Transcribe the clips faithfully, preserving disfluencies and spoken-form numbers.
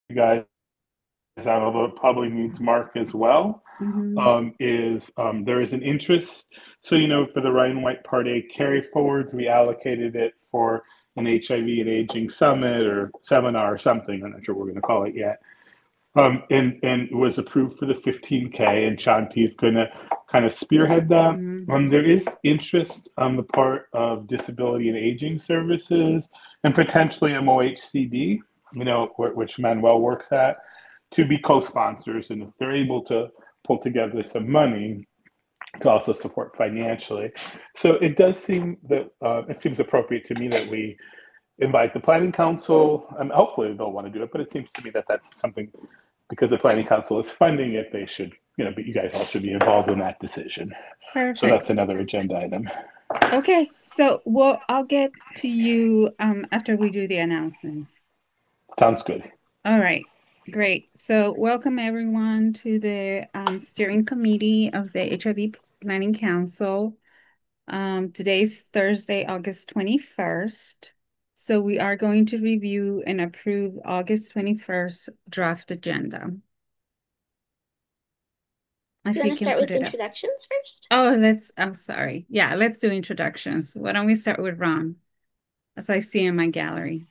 guys out, although it probably needs Mark as well, Mm-hmm. um, is um, there is an interest. So, you know, for the Ryan White Part A carry forwards, we allocated it for an H I V and aging summit or seminar or something. I'm not sure what we're going to call it yet. Um, and and was approved for the fifteen K, and Sean P is going to kind of spearhead that. Mm-hmm. Um, there is interest on the part of Disability and Aging Services and potentially M O H C D, you know, which Manuel works at, to be co-sponsors, and if they're able to pull together some money to also support financially. So it does seem that uh, it seems appropriate to me that we invite the planning council, and hopefully they'll want to do it, but it seems to me that that's something, because the planning council is funding it, they should, you know, but you guys all should be involved in that decision. So Perfect. that's another agenda item. Okay, so well, I'll get to you um after we do the announcements. Sounds good. All right, great. So welcome everyone to the um, steering committee of the H I V Planning Council. Um, today's Thursday, August twenty-first. So we are going to review and approve August twenty-first draft agenda. Do If you you want to can start put with it up. introductions first? Oh, let's, I'm sorry. Yeah, let's do introductions. Why don't we start with Ron, as I see in my gallery.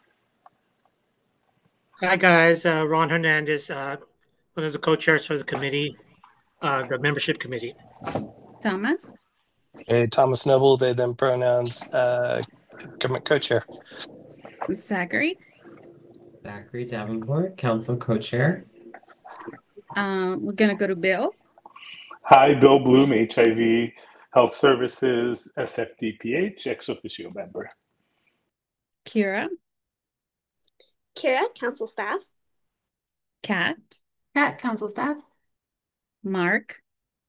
Hi, guys. Uh, Ron Hernandez, uh, one of the co-chairs for the committee, uh, the membership committee. Thomas? Hey, Thomas Noble, they, them pronouns, uh, government co-chair. Zachary? Zachary Davenport, council co-chair. Um, we're gonna go to Bill. Hi, Bill Bloom, H I V Health Services, S F D P H, ex officio member. Kira? Kira, council staff. Kat? Kat, council staff. Mark?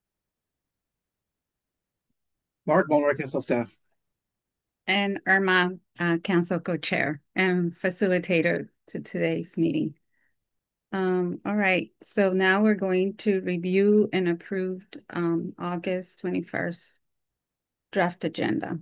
Mark Mulroy, council staff. And Irma, uh, council co-chair and facilitator to today's meeting. Um, all right, so now we're going to review and approve um, August twenty-first draft agenda.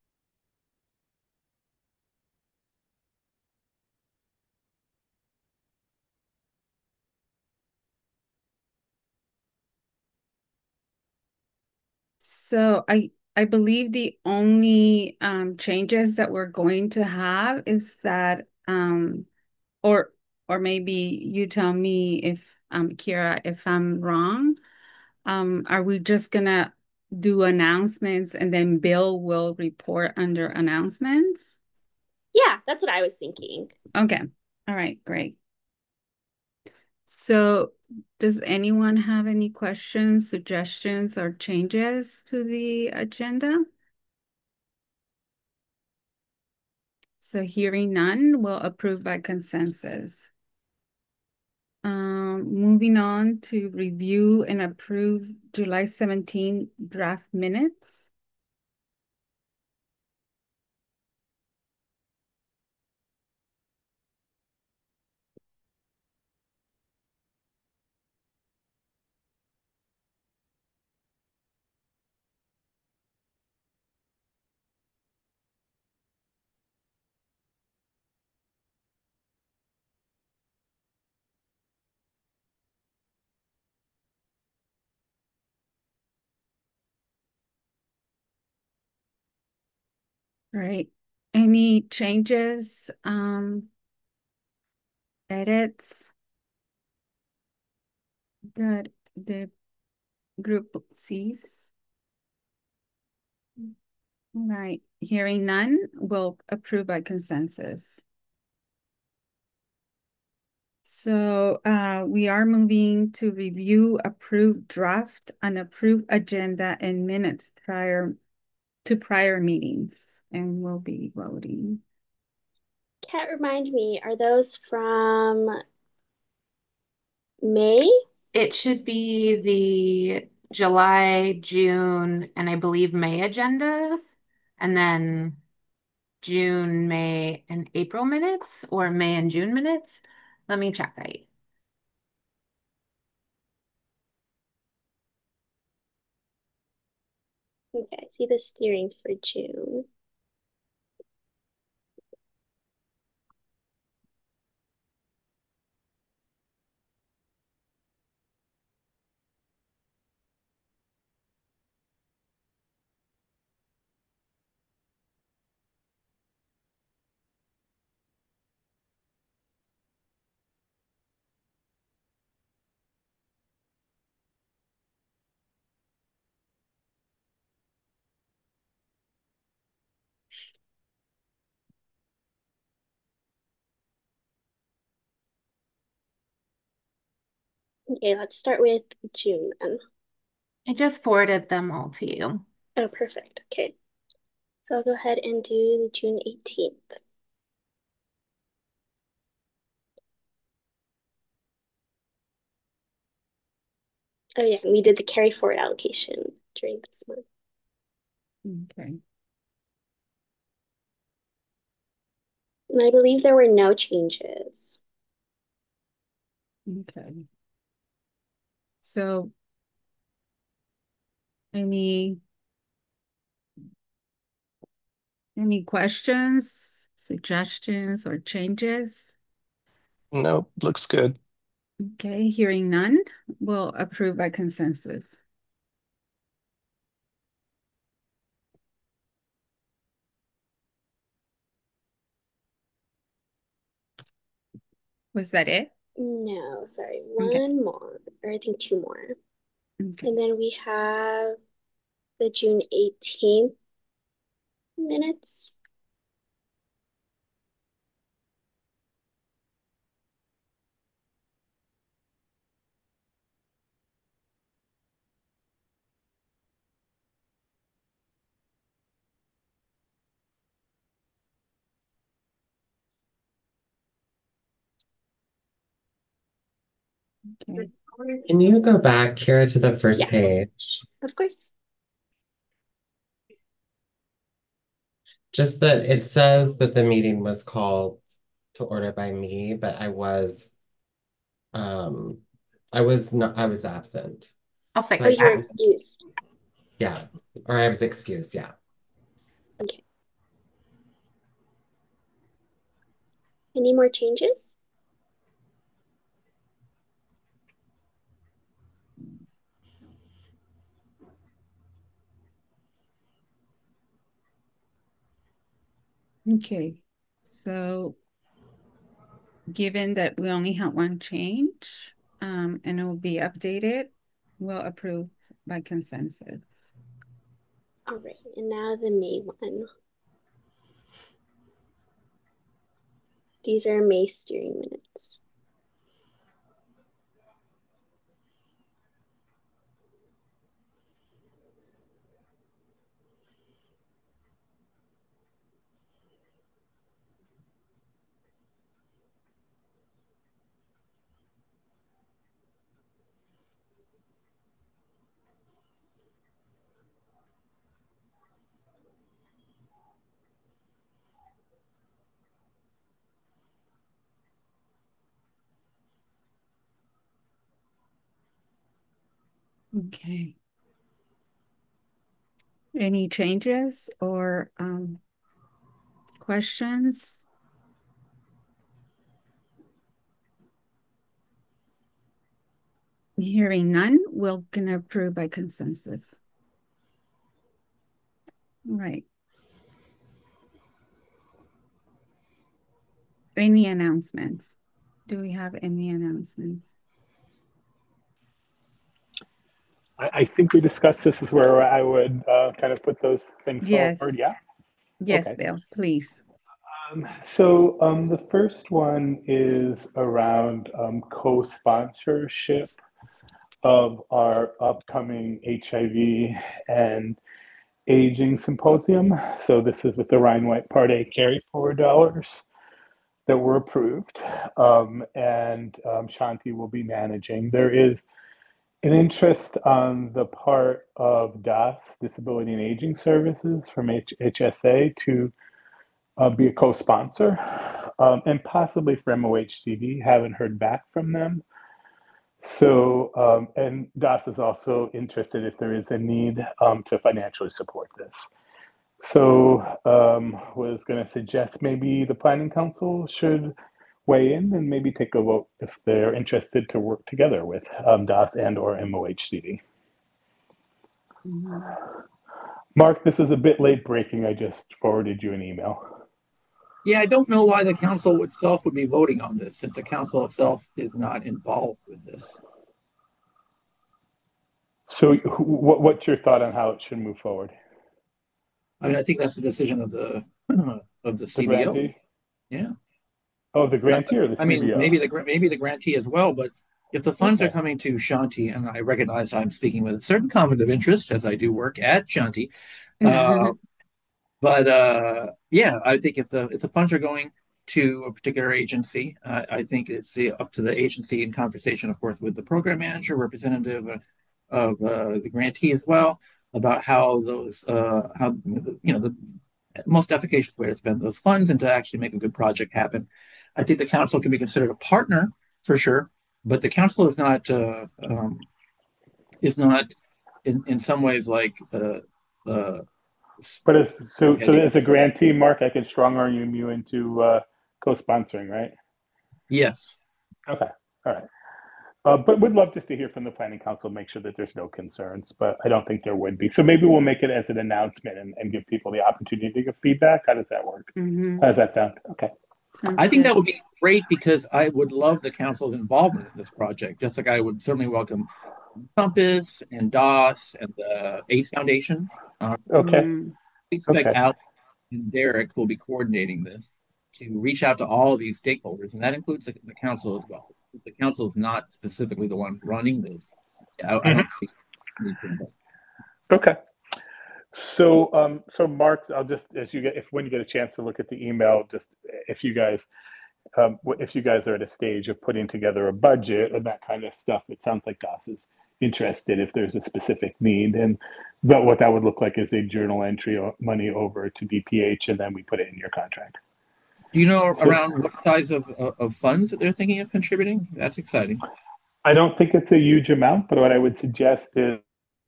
So I I believe the only um, changes that we're going to have is that um, or or maybe you tell me if um Kira, if I'm wrong. Um, are we just gonna do announcements and then Bill will report under announcements? Yeah, that's what I was thinking. Okay. All right, great. So does anyone have any questions, suggestions, or changes to the agenda? So hearing none, we'll approve by consensus. Um, moving on to review and approve July seventeenth draft minutes. Right. Any changes, um, edits that the group sees? All right. Hearing none, we'll approve by consensus. So uh, we are moving to review, approve draft, and approve agenda and minutes prior to prior meetings, and we'll be voting. Kat, remind me, are those from May? It should be the July, June, and I believe May agendas, and then June, May, and April minutes, or May and June minutes. Let me check that. Okay, I see the steering for June. Okay, let's start with June then. I just forwarded them all to you. Oh, perfect. Okay. So I'll go ahead and do the June eighteenth. Oh yeah, we did the carry forward allocation during this month. Okay. And I believe there were no changes. Okay. So any any questions, suggestions, or changes? Nope, looks good. Okay, hearing none, we'll approve by consensus. Was that it? No, sorry, Okay. one more, or I think two more. Okay. And then we have the June eighteenth minutes. Okay. Can you go back, Kira, to the first Yeah. page? Of course. Just that it says that the meeting was called to order by me, but I was, um, I was not, I was absent. I'll So fix Oh, I you were that. excused. Yeah, or I was excused, yeah. Okay. Any more changes? Okay. So given that we only have one change, um, and it will be updated, we'll approve by consensus. All right, and now the May one. These are May steering minutes. Okay. Any changes or um, questions? Hearing none, we're gonna approve by consensus. All right. Any announcements? Do we have any announcements? I, I think we discussed this is where I would uh, kind of put those things Yes. forward. Yeah. Yes, Okay. Bill, please. Um, so um, the first one is around um, co-sponsorship of our upcoming H I V and aging symposium. So this is with the Ryan White Part A carry forward dollars that were approved, um, and um, Shanti will be managing. There is an interest on the part of D A S, Disability and Aging Services from H- HSA, to uh, be a co-sponsor, um, and possibly for M O H C D. Haven't heard back from them. So, um, and D A S is also interested if there is a need um, to financially support this. So, um, was going to suggest maybe the Planning Council should weigh in and maybe take a vote if they're interested to work together with um, D A S and or M O H C D. Mhm. Mark, this is a bit late breaking. I just forwarded you an email. Yeah, I don't know why the council itself would be voting on this, since the council itself is not involved with this. So, wh- what, what's your thought on how it should move forward? I mean, I think that's the decision of the of the The C B O. grantee? Yeah. Oh, the Not grantee the, or the I mean, C B O? maybe the gra- maybe the grantee as well, but if the funds are Okay. coming to Shanti, and I recognize I'm speaking with a certain conflict of interest as I do work at Shanti, uh, but uh, yeah, I think if the if the funds are going to a particular agency, uh, I think it's the, up to the agency in conversation, of course, with the program manager, representative uh, of uh, the grantee as well, about how those uh, how you know the most efficacious way to spend those funds and to actually make a good project happen. I think the council can be considered a partner for sure, but the council is not uh, um, is not in, in some ways like uh, uh, But if so, so spearheading. as a grantee, Mark, I can strong arm you into uh, co-sponsoring, right? Yes. Okay. All right. Uh, but we'd love just to hear from the planning council, make sure that there's no concerns, but I don't think there would be. So maybe we'll make it as an announcement and, and give people the opportunity to give feedback. How does that work? Mhm. How does that sound? Okay. Sounds I think good. that would be great because I would love the council's involvement in this project, just like I would certainly welcome Compass and DOS and the AIDS Foundation. Uh, Okay. Mm. I expect Okay. Alex and Derek will be coordinating this to reach out to all of these stakeholders, and that includes the, the council as well. The council is not specifically the one running this. I, I Mhm. don't see anything. Okay. So, um, so Mark, I'll just, as you get, if when you get a chance to look at the email, just if you guys, um, wh- if you guys are at a stage of putting together a budget and that kind of stuff, it sounds like DOS is interested if there's a specific need. And but what that would look like is a journal entry o- money over to D P H, and then we put it in your contract. Do you know So around what size of, of, of funds that they're thinking of contributing? That's exciting. I don't think it's a huge amount, but what I would suggest is,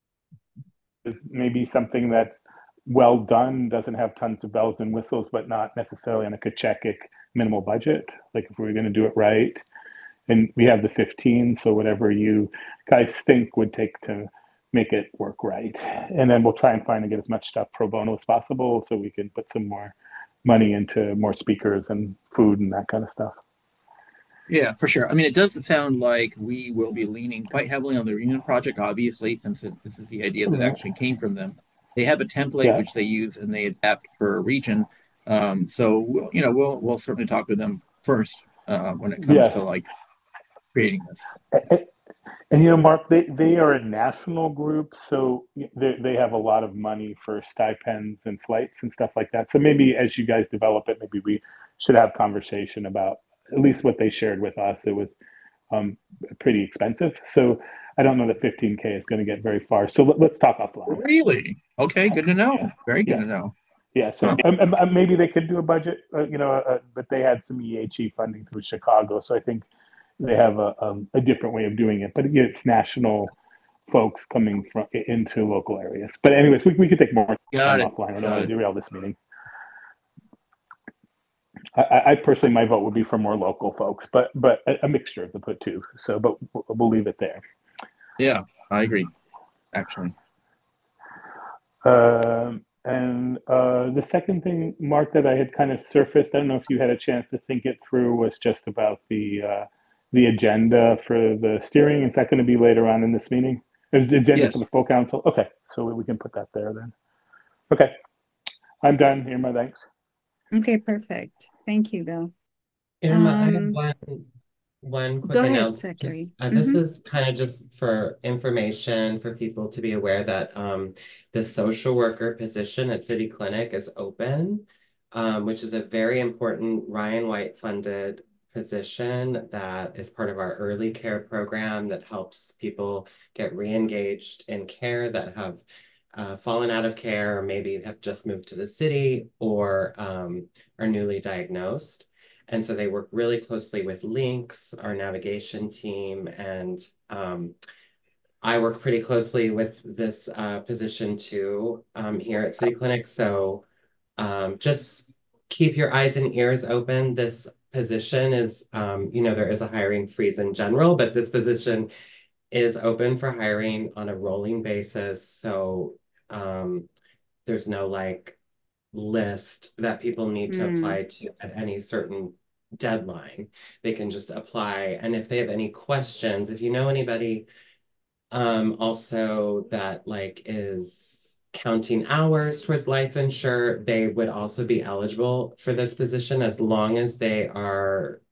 is maybe something that's well done, doesn't have tons of bells and whistles, but not necessarily on a Kacheckic minimal budget. Like if we were going to do it right, and we have the fifteen, so whatever you guys think would take to make it work right, and then we'll try and find and get as much stuff pro bono as possible, so we can put some more money into more speakers and food and that kind of stuff. Yeah, for sure. I mean, it does sound like we will be leaning quite heavily on the Reunion Project, obviously, since it, this is the idea that actually came from them. They have a template Yeah. which they use and they adapt per region. Um, so we'll, you know, we'll we'll certainly talk to them first uh, when it comes Yes. to like creating this. And, and you know, Mark, they, they are a national group, so they, they have a lot of money for stipends and flights and stuff like that. So maybe as you guys develop it, maybe we should have conversation about at least what they shared with us. It was um, pretty expensive. So I don't know that fifteen K is going to get very far. So let, let's talk offline. Really? Okay, good to know. Yeah. Very good to Yes. know. Yeah. So Huh. um, um, maybe they could do a budget, uh, you know, uh, but they had some E H E funding through Chicago. So I think they have a, um, a different way of doing it. But again, it's national folks coming from into local areas. But anyways, we, we could take more Got time it. offline. I don't Got want to it. derail this meeting. I, I personally, my vote would be for more local folks, but but a, a mixture of the put two. So, but we'll, we'll leave it there. Yeah, I agree. Actually. Um, and uh, the second thing, Mark, that I had kind of surfaced, I don't know if you had a chance to think it through, was just about the uh, the agenda for the steering. Is that going to be later on in this meeting? The agenda Yes. for the full council? Okay, so we can put that there then. Okay, I'm done. Here are my thanks. Okay, perfect. Thank you, Bill. Irma, I have Um, one one quick go ahead, announcement. Zachary. Just, uh, this Mhm. is kind of just for information for people to be aware that um, the social worker position at City Clinic is open, um, which is a very important Ryan White funded position that is part of our early care program that helps people get re-engaged in care that have uh, fallen out of care or maybe have just moved to the city or um, are newly diagnosed. And so they work really closely with Lynx, our navigation team, and um, I work pretty closely with this uh, position too um, here at City Clinic. So um, just keep your eyes and ears open. This position is, um, you know, there is a hiring freeze in general, but this position is open for hiring on a rolling basis. So um, there's no like list that people need to Mm. apply to at any certain deadline. They can just apply. And if they have any questions, if you know anybody um, also that like is counting hours towards licensure, they would also be eligible for this position as long as they are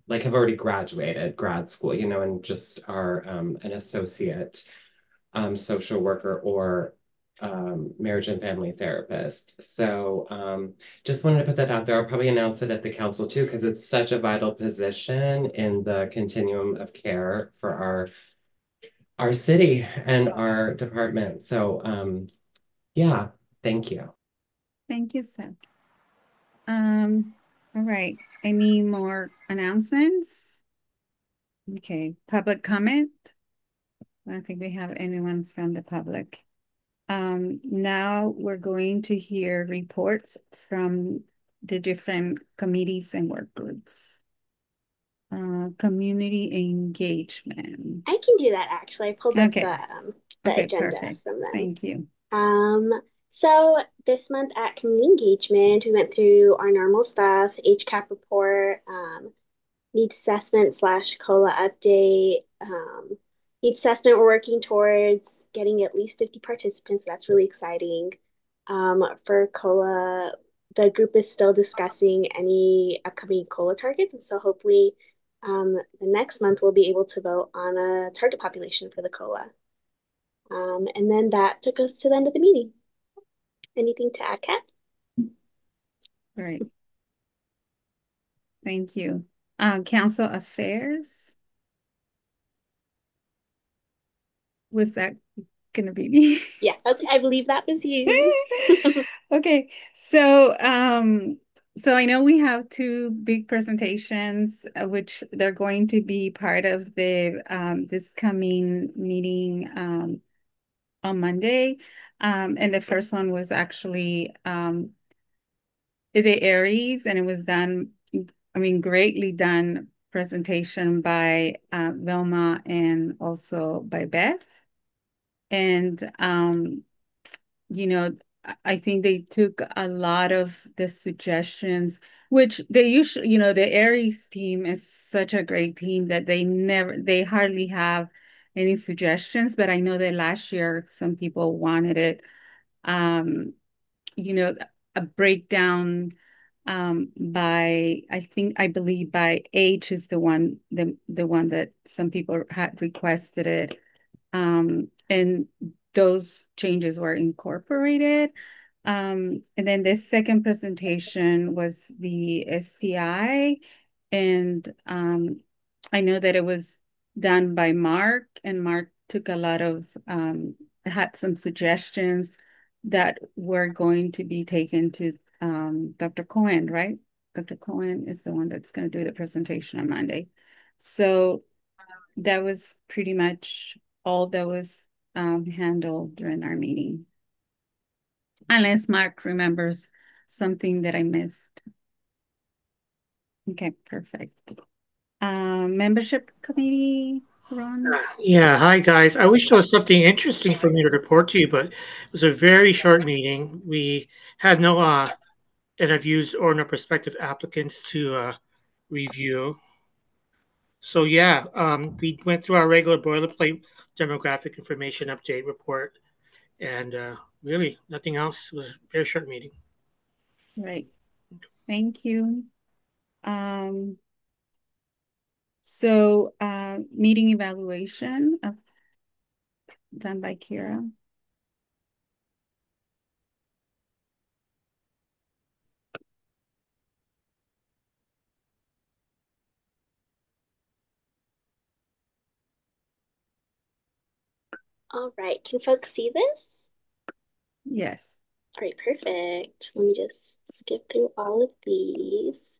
like have already graduated grad school, you know, and just are um, an associate um, social worker or um, marriage and family therapist. So um, just wanted to put that out there. I'll probably announce it at the council too, because it's such a vital position in the continuum of care for our our city and our department. So um, yeah, thank you. Thank you, Seth. Um, all right. Any more announcements? Okay, public comment? I don't think we have anyone from the public. Um, now we're going to hear reports from the different committees and work groups. Uh, community engagement. I can do that actually. I pulled up Okay. the um the Okay, agenda perfect. from them. Thank you. Um, so this month at community engagement, we went through our normal stuff, H CAP report, um, needs assessment slash COLA update. Um, needs assessment, we're working towards getting at least fifty participants. That's really exciting. Um, for COLA, the group is still discussing any upcoming COLA targets. And so hopefully um, the next month we'll be able to vote on a target population for the COLA. Um, and then that took us to the end of the meeting. Anything to add, Kat? Great. Thank you. Uh, council affairs. Was that gonna be me? Yeah, I, was, I believe that was you. Okay, so um, so I know we have two big presentations, uh, which they're going to be part of the um, this coming meeting um, on Monday. Um, and the first one was actually um, the Aries, and it was done, I mean, greatly done presentation by uh, Velma and also by Beth. And um, you know, I think they took a lot of the suggestions, which they usually, you know, the Aries team is such a great team that they never, they hardly have any suggestions. But I know that last year some people wanted it, um, you know, a breakdown um, by, I think, I believe by age is the one, the the one that some people had requested it. Um, and those changes were incorporated. Um, and then the second presentation was the S T I. And um, I know that it was done by Mark, and Mark took a lot of, um, had some suggestions that were going to be taken to um, Doctor Cohen, right? Doctor Cohen is the one that's going to do the presentation on Monday. So that was pretty much all that was um, handled during our meeting. Unless Mark remembers something that I missed. Okay, perfect. Uh, membership committee, Ron? Yeah, hi guys. I wish there was something interesting for me to report to you, but it was a very short meeting. We had no uh, interviews or no prospective applicants to uh, review. So yeah, um, we went through our regular boilerplate demographic information update report, and uh, really nothing else. It was a very short meeting. Right. Thank you. Um, so uh, meeting evaluation of, done by Kira. All right, can folks see this? Yes. All right, perfect. Let me just skip through all of these.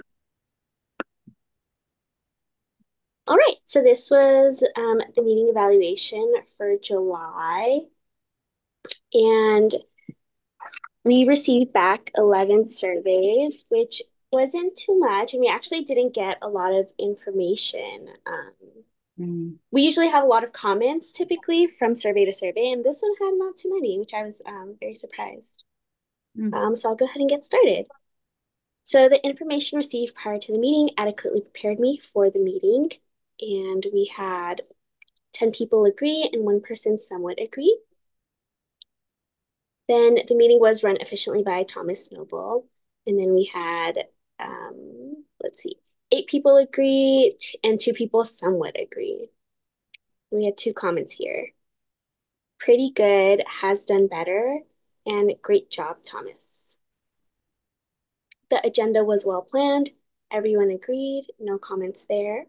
All right, so this was um, the meeting evaluation for July. And we received back eleven surveys, which wasn't too much. And we actually didn't get a lot of information. Um, Mm. we usually have a lot of comments typically from survey to survey, and this one had not too many, which I was um, very surprised. Mm. Um, so I'll go ahead and get started. So the information received prior to the meeting adequately prepared me for the meeting, and we had ten people agree and one person somewhat agree. Then the meeting was run efficiently by Thomas Noble, and then we had, um, let's see, eight people agree t- and two people somewhat agree. We had two comments here. Pretty good, has done better, and great job, Thomas. The agenda was well planned. Everyone agreed. No comments there.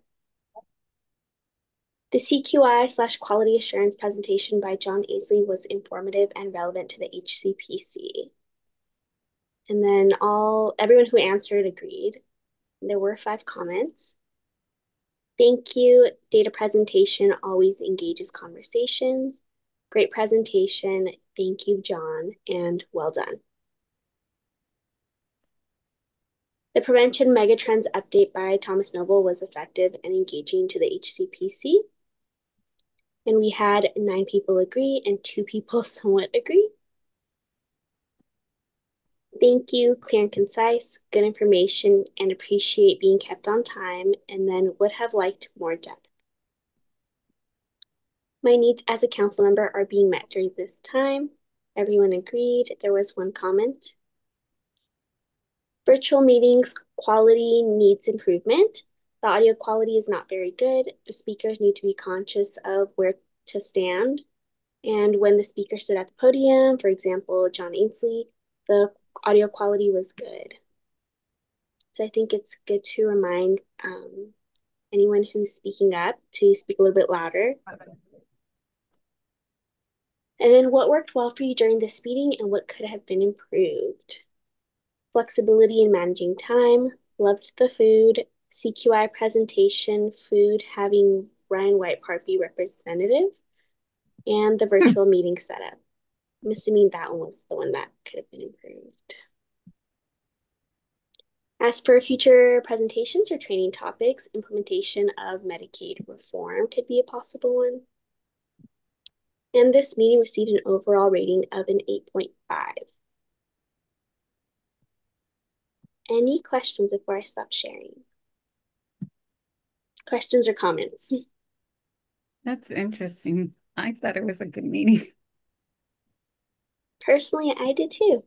The C Q I slash quality assurance presentation by John Aisley was informative and relevant to the H C P C. And then all everyone who answered agreed. There were five comments. Thank you. Data presentation always engages conversations. Great presentation. Thank you, John, and well done. The Prevention Megatrends update by Thomas Noble was effective and engaging to the H C P C. And we had nine people agree and two people somewhat agree. Thank you, clear and concise, good information, and appreciate being kept on time, and then would have liked more depth. My needs as a council member are being met during this time. Everyone agreed. There was one comment. Virtual meetings quality needs improvement. The audio quality is not very good. The speakers need to be conscious of where to stand. And when the speaker stood at the podium, for example, John Ainsley, the audio quality was good. So I think it's good to remind um, anyone who's speaking up to speak a little bit louder. And then what worked well for you during this meeting and what could have been improved? Flexibility in managing time, loved the food, C Q I presentation, food having Ryan White Part B representative, and the virtual meeting setup. I'm assuming that one was the one that could have been improved. As for future presentations or training topics, implementation of Medicaid reform could be a possible one. And this meeting received an overall rating of an eight point five. Any questions before I stop sharing? Questions or comments? That's interesting. I thought it was a good meeting. Personally, I did too.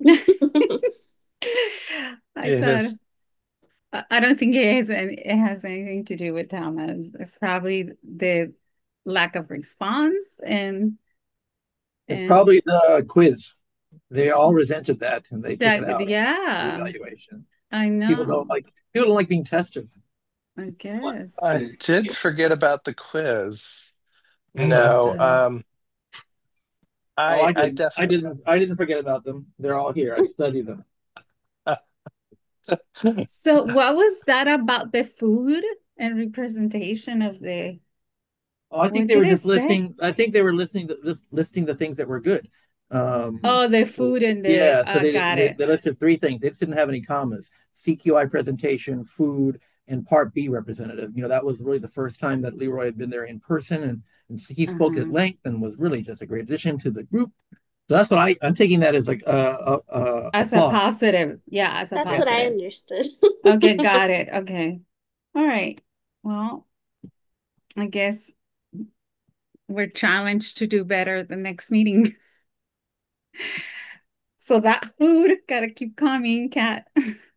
I It thought is. I I don't think it has any, it has anything to do with Thomas. It's probably the lack of response and It's and probably the quiz. They all resented that and they took it that out of the yeah, evaluation. I People don't know. like people don't like being tested. I guess. I did forget about the quiz. Oh, No, Okay. um, I I I didn't. I definitely. didn't. I didn't forget about them. They're all here. I studied them. So what was that about the food and representation of the Oh, I think what they did were it just say? listing. I think they were listening to this, listing the things that were good. Um, Oh, the food and the yeah, so uh they, got they it. they listed three things. They just didn't have any commas: C Q I presentation, food, and Part B representative. You know, that was really the first time that Leroy had been there in person, and, and he spoke at Uh-huh. length and was really just a great addition to the group. So that's what I I'm taking that as like uh, uh, uh As a applause. positive. Yeah, as a That's what I positive. understood. Okay, got it. Okay. All right. Well, I guess we're challenged to do better the next meeting. So that food gotta keep coming, Kat.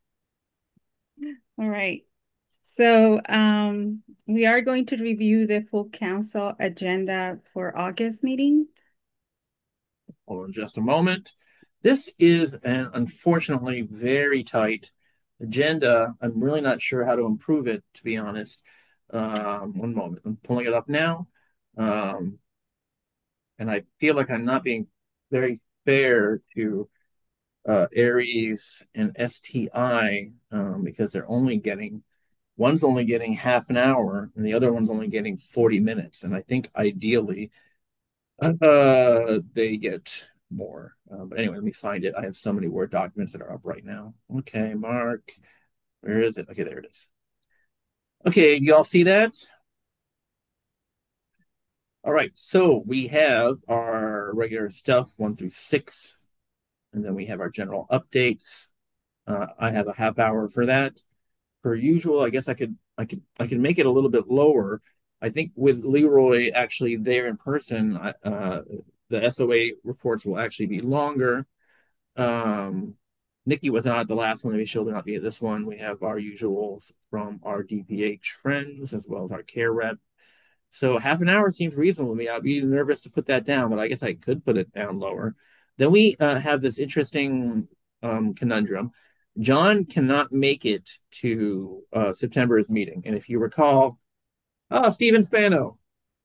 All right. So um we are going to review the full council agenda for August meeting. Hold on just a moment. This is an unfortunately very tight agenda. I'm really not sure how to improve it, to be honest. Um, one moment. I'm pulling it up now. Um, and I feel like I'm not being very fair to uh, Aries and S T I um, because they're only getting, one's only getting half an hour and the other one's only getting forty minutes. And I think ideally uh, they get more. Uh, but anyway, let me find it. I have so many Word documents that are up right now. Okay, Mark, where is it? Okay, there it is. Okay, you all see that? All right, so we have our regular stuff, one through six, and then we have our general updates. Uh, I have a half hour for that. Per usual, I guess I could, I could, I could make it a little bit lower. I think with Leroy actually there in person, uh, the S O A reports will actually be longer. Um, Nikki was not at the last one. Maybe she'll not be at this one. We have our usuals from our D P H friends as well as our care rep. So half an hour seems reasonable to me. I'd be nervous to put that down, but I guess I could put it down lower. Then we uh, have this interesting um, conundrum. John cannot make it to uh, September's meeting. And if you recall, oh, Stephen Spano.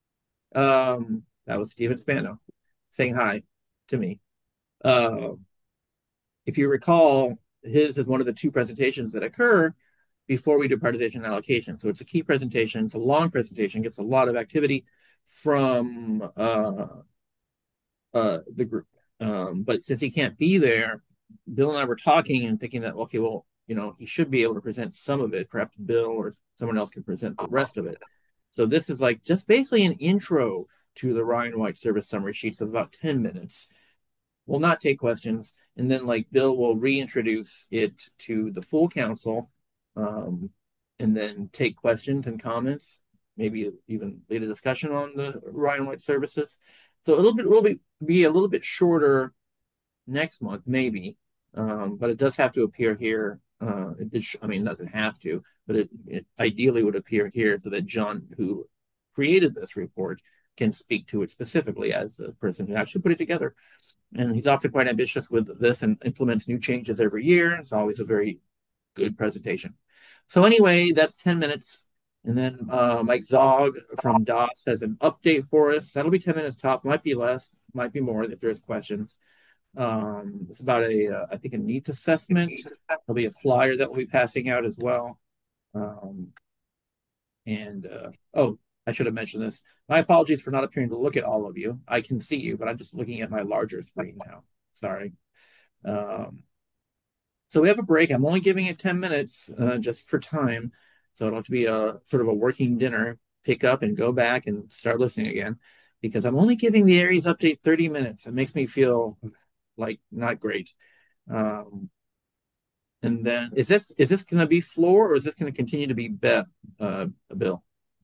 Um, that was Stephen Spano saying hi to me. Uh, if you recall, his is one of the two presentations that occur before we do prioritization allocation. So it's a key presentation. It's a long presentation, gets a lot of activity from uh, uh, the group. Um, but since he can't be there, Bill and I were talking and thinking that, okay, well, you know, he should be able to present some of it. Perhaps Bill or someone else can present the rest of it. So this is like just basically an intro to the Ryan White service summary sheets of about ten minutes. We'll not take questions. And then like Bill will reintroduce it to the full council, um, and then take questions and comments, maybe even lead a discussion on the Ryan White services. So a little bit, a little bit, be a little bit shorter next month, maybe, um, but it does have to appear here. Uh, it, it I mean, it doesn't have to, but it, it ideally would appear here so that John, who created this report, can speak to it specifically as a person who actually put it together. And he's often quite ambitious with this and implements new changes every year. It's always a very good presentation. So anyway, that's ten minutes. And then uh, Mike Zog from DOS has an update for us. That'll be ten minutes top, might be less, might be more if there's questions. Um, it's about a, uh, I think, a needs assessment. There'll be a flyer that we'll be passing out as well. Um, and, uh, oh, I should have mentioned this. My apologies for not appearing to look at all of you. I can see you, but I'm just looking at my larger screen now. Sorry. Um, so we have a break. I'm only giving it ten minutes uh, just for time. So it'll have to be a sort of a working dinner, pick up and go back and start listening again, because I'm only giving the Aries update thirty minutes. It makes me feel like not great. Um, and then is this is this going to be Floor, or is this going to continue to be Beth, uh, Bill?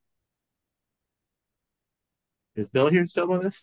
Is Bill here still with us?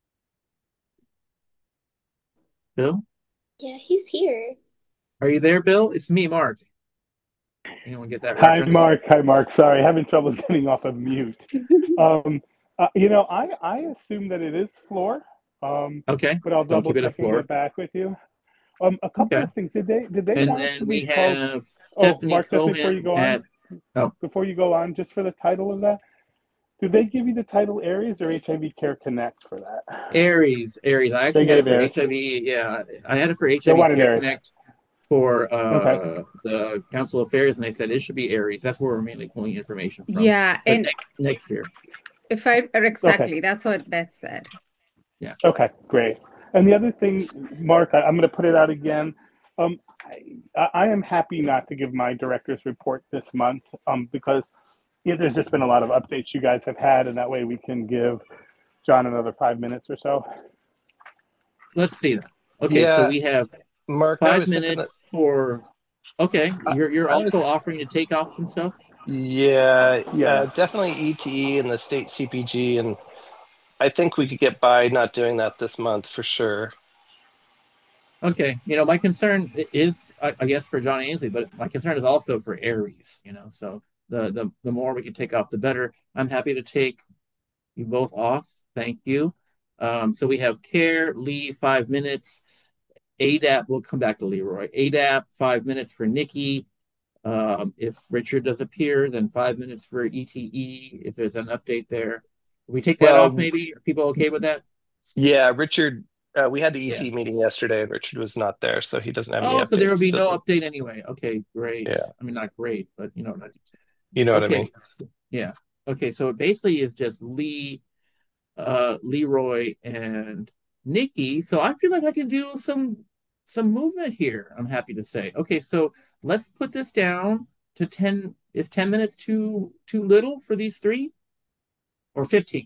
Bill? Yeah, he's here. Are you there, Bill? It's me, Mark. Anyone get that Hi, reference? Mark. Hi, Mark. Sorry, having trouble getting off of mute. Um, uh, you know, I, I assume that it is Floor. Um, Okay. but I'll Don't double keep it a check and Floor. get back with you. Um, a couple Okay. of things. Did they did they And want then to we be called? have Oh, Stephanie Mark, just before you Cohen go on, at oh before you go on, just for the title of that, did they give you the title Aries or H I V Care Connect for that? Aries. Aries. I They actually had it gave for Aries. H I V. Yeah, I had it for They H I V wanted Care Aries. Connect for Okay. uh the Council Affairs, and they said it should be Aries. That's where we're mainly pulling information from. Yeah, But and next next year. if I Okay. exactly, that's what Beth said. Yeah. Okay, great. And the other thing, Mark, I, I'm going to put it out again. Um, I, I am happy not to give my director's report this month, um, because yeah, there's just been a lot of updates you guys have had, and that way we can give John another five minutes or so. Let's see that. Okay, so Yeah, we have Mark, I five was thinking that minutes for. Okay, I, you're you're I was also offering to take off some stuff. yeah, Yeah. uh, definitely E T E and the state C P G, and I think we could get by not doing that this month for sure. Okay, you know, my concern is, I, I guess, for John Ainsley, but my concern is also for Aries. You know, so the the the more we can take off, the better. I'm happy to take you both off. Thank you. Um, so we have Care, Lee, five minutes. A D A P, we'll come back to Leroy. A D A P, five minutes for Nikki. Um, if Richard does appear, then five minutes for E T E, if there's an update there. We take that off, Well, maybe? Are people okay with that? yeah, Richard, uh, we had the Yeah. E T meeting yesterday, and Richard was not there, so he doesn't have any Oh, so there will updates. be So no update anyway. Okay, great. yeah, I mean, not great, but you know, you know what I mean. okay. Yeah. Okay, so it basically is just Lee, uh, Leroy, and Nikki. So I feel like I can do some some movement here, I'm happy to say. Okay, so let's put this down to ten. Is ten minutes too too little for these three? Or fifteen?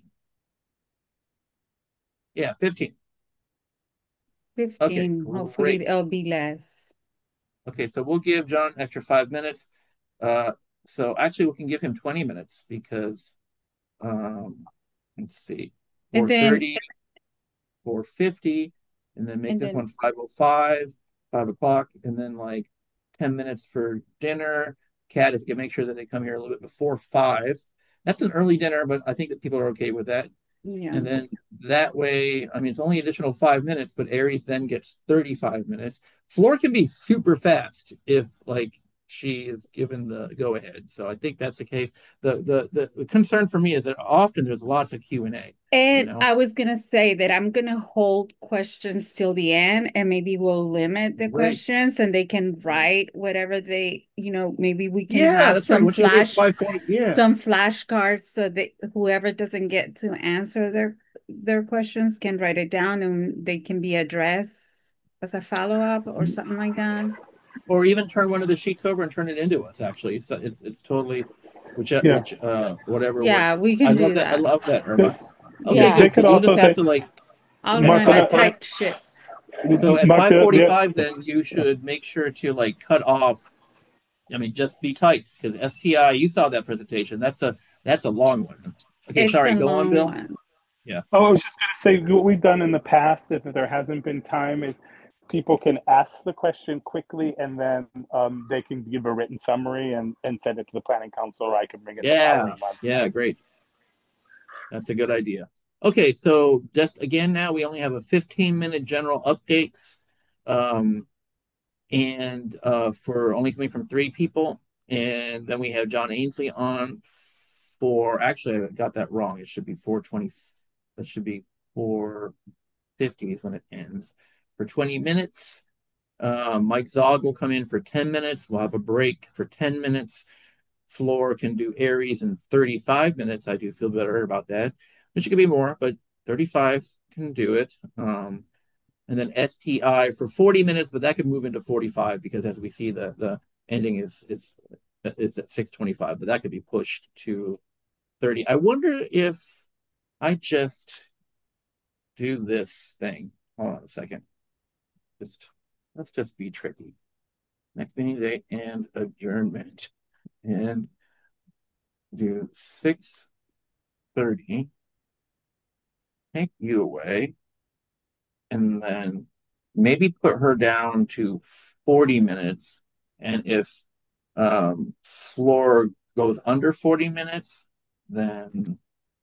Yeah, fifteen. Okay, fifteen. Hopefully great. it'll be less. Okay, so we'll give John an extra five minutes. Uh, so actually, we can give him twenty minutes because, um, let's see, And then four thirty, four fifty, and then make and this then one five oh five, five o'clock, and then like ten minutes for dinner. Cat is gonna make sure that they come here a little bit before five. That's an early dinner, but I think that people are okay with that. Yeah. And then that way, I mean, it's only additional five minutes, but Aries then gets thirty-five minutes. Floor can be super fast if like she is given the go ahead. So I think that's the case. The the the concern for me is that often there's lots of Q and A. And You know? I was gonna say that I'm gonna hold questions till the end, and maybe we'll limit the Great. questions, and they can write whatever they, you know, maybe we can Yeah, have that's right. some Once you reach flash, five forty, yeah. some flashcards so that whoever doesn't get to answer their their questions can write it down, and they can be addressed as a follow-up or something like that. Or even turn one of the sheets over and turn it into us. Actually, it's it's it's totally which Yeah. which uh whatever Yeah, works. we I can love do that. I that. love that, Irma. Okay, Yeah. They good. So could you'll just also have say, to like I'll at run Mark, my five the, tight ship. so at Mark, five the, forty the, five, then you should make sure to like cut off. I mean, just be tight because S T I. You saw that presentation. That's a that's a long one. Okay, It's sorry. a Go on, long Bill. one. Yeah. oh, I was just going to say what we've done in the past, if there hasn't been time, is people can ask the question quickly and then um, they can give a written summary and, and send it to the planning council, or I can bring it the Yeah. following month. Yeah. Great. That's a good idea. Okay, so just again, now we only have a fifteen minute general updates, um, and uh, for only coming from three people, and then we have John Ainsley on for. Actually, I got that wrong. It should be four twenty. That should be four fifty is when it ends for twenty minutes. Uh, Mike Zog will come in for ten minutes. We'll have a break for ten minutes. Floor can do Aries in thirty-five minutes. I do feel better about that. Which could be more, but thirty-five can do it. Um, and then S T I for forty minutes, but that could move into forty-five because as we see, the the ending is is is at six twenty-five, but that could be pushed to thirty. I wonder if I just do this thing. Hold on a second. Just let's just be tricky. Next meeting date and adjournment. And do six thirty. Take you away. And then maybe put her down to forty minutes. And if um, Floor goes under forty minutes, then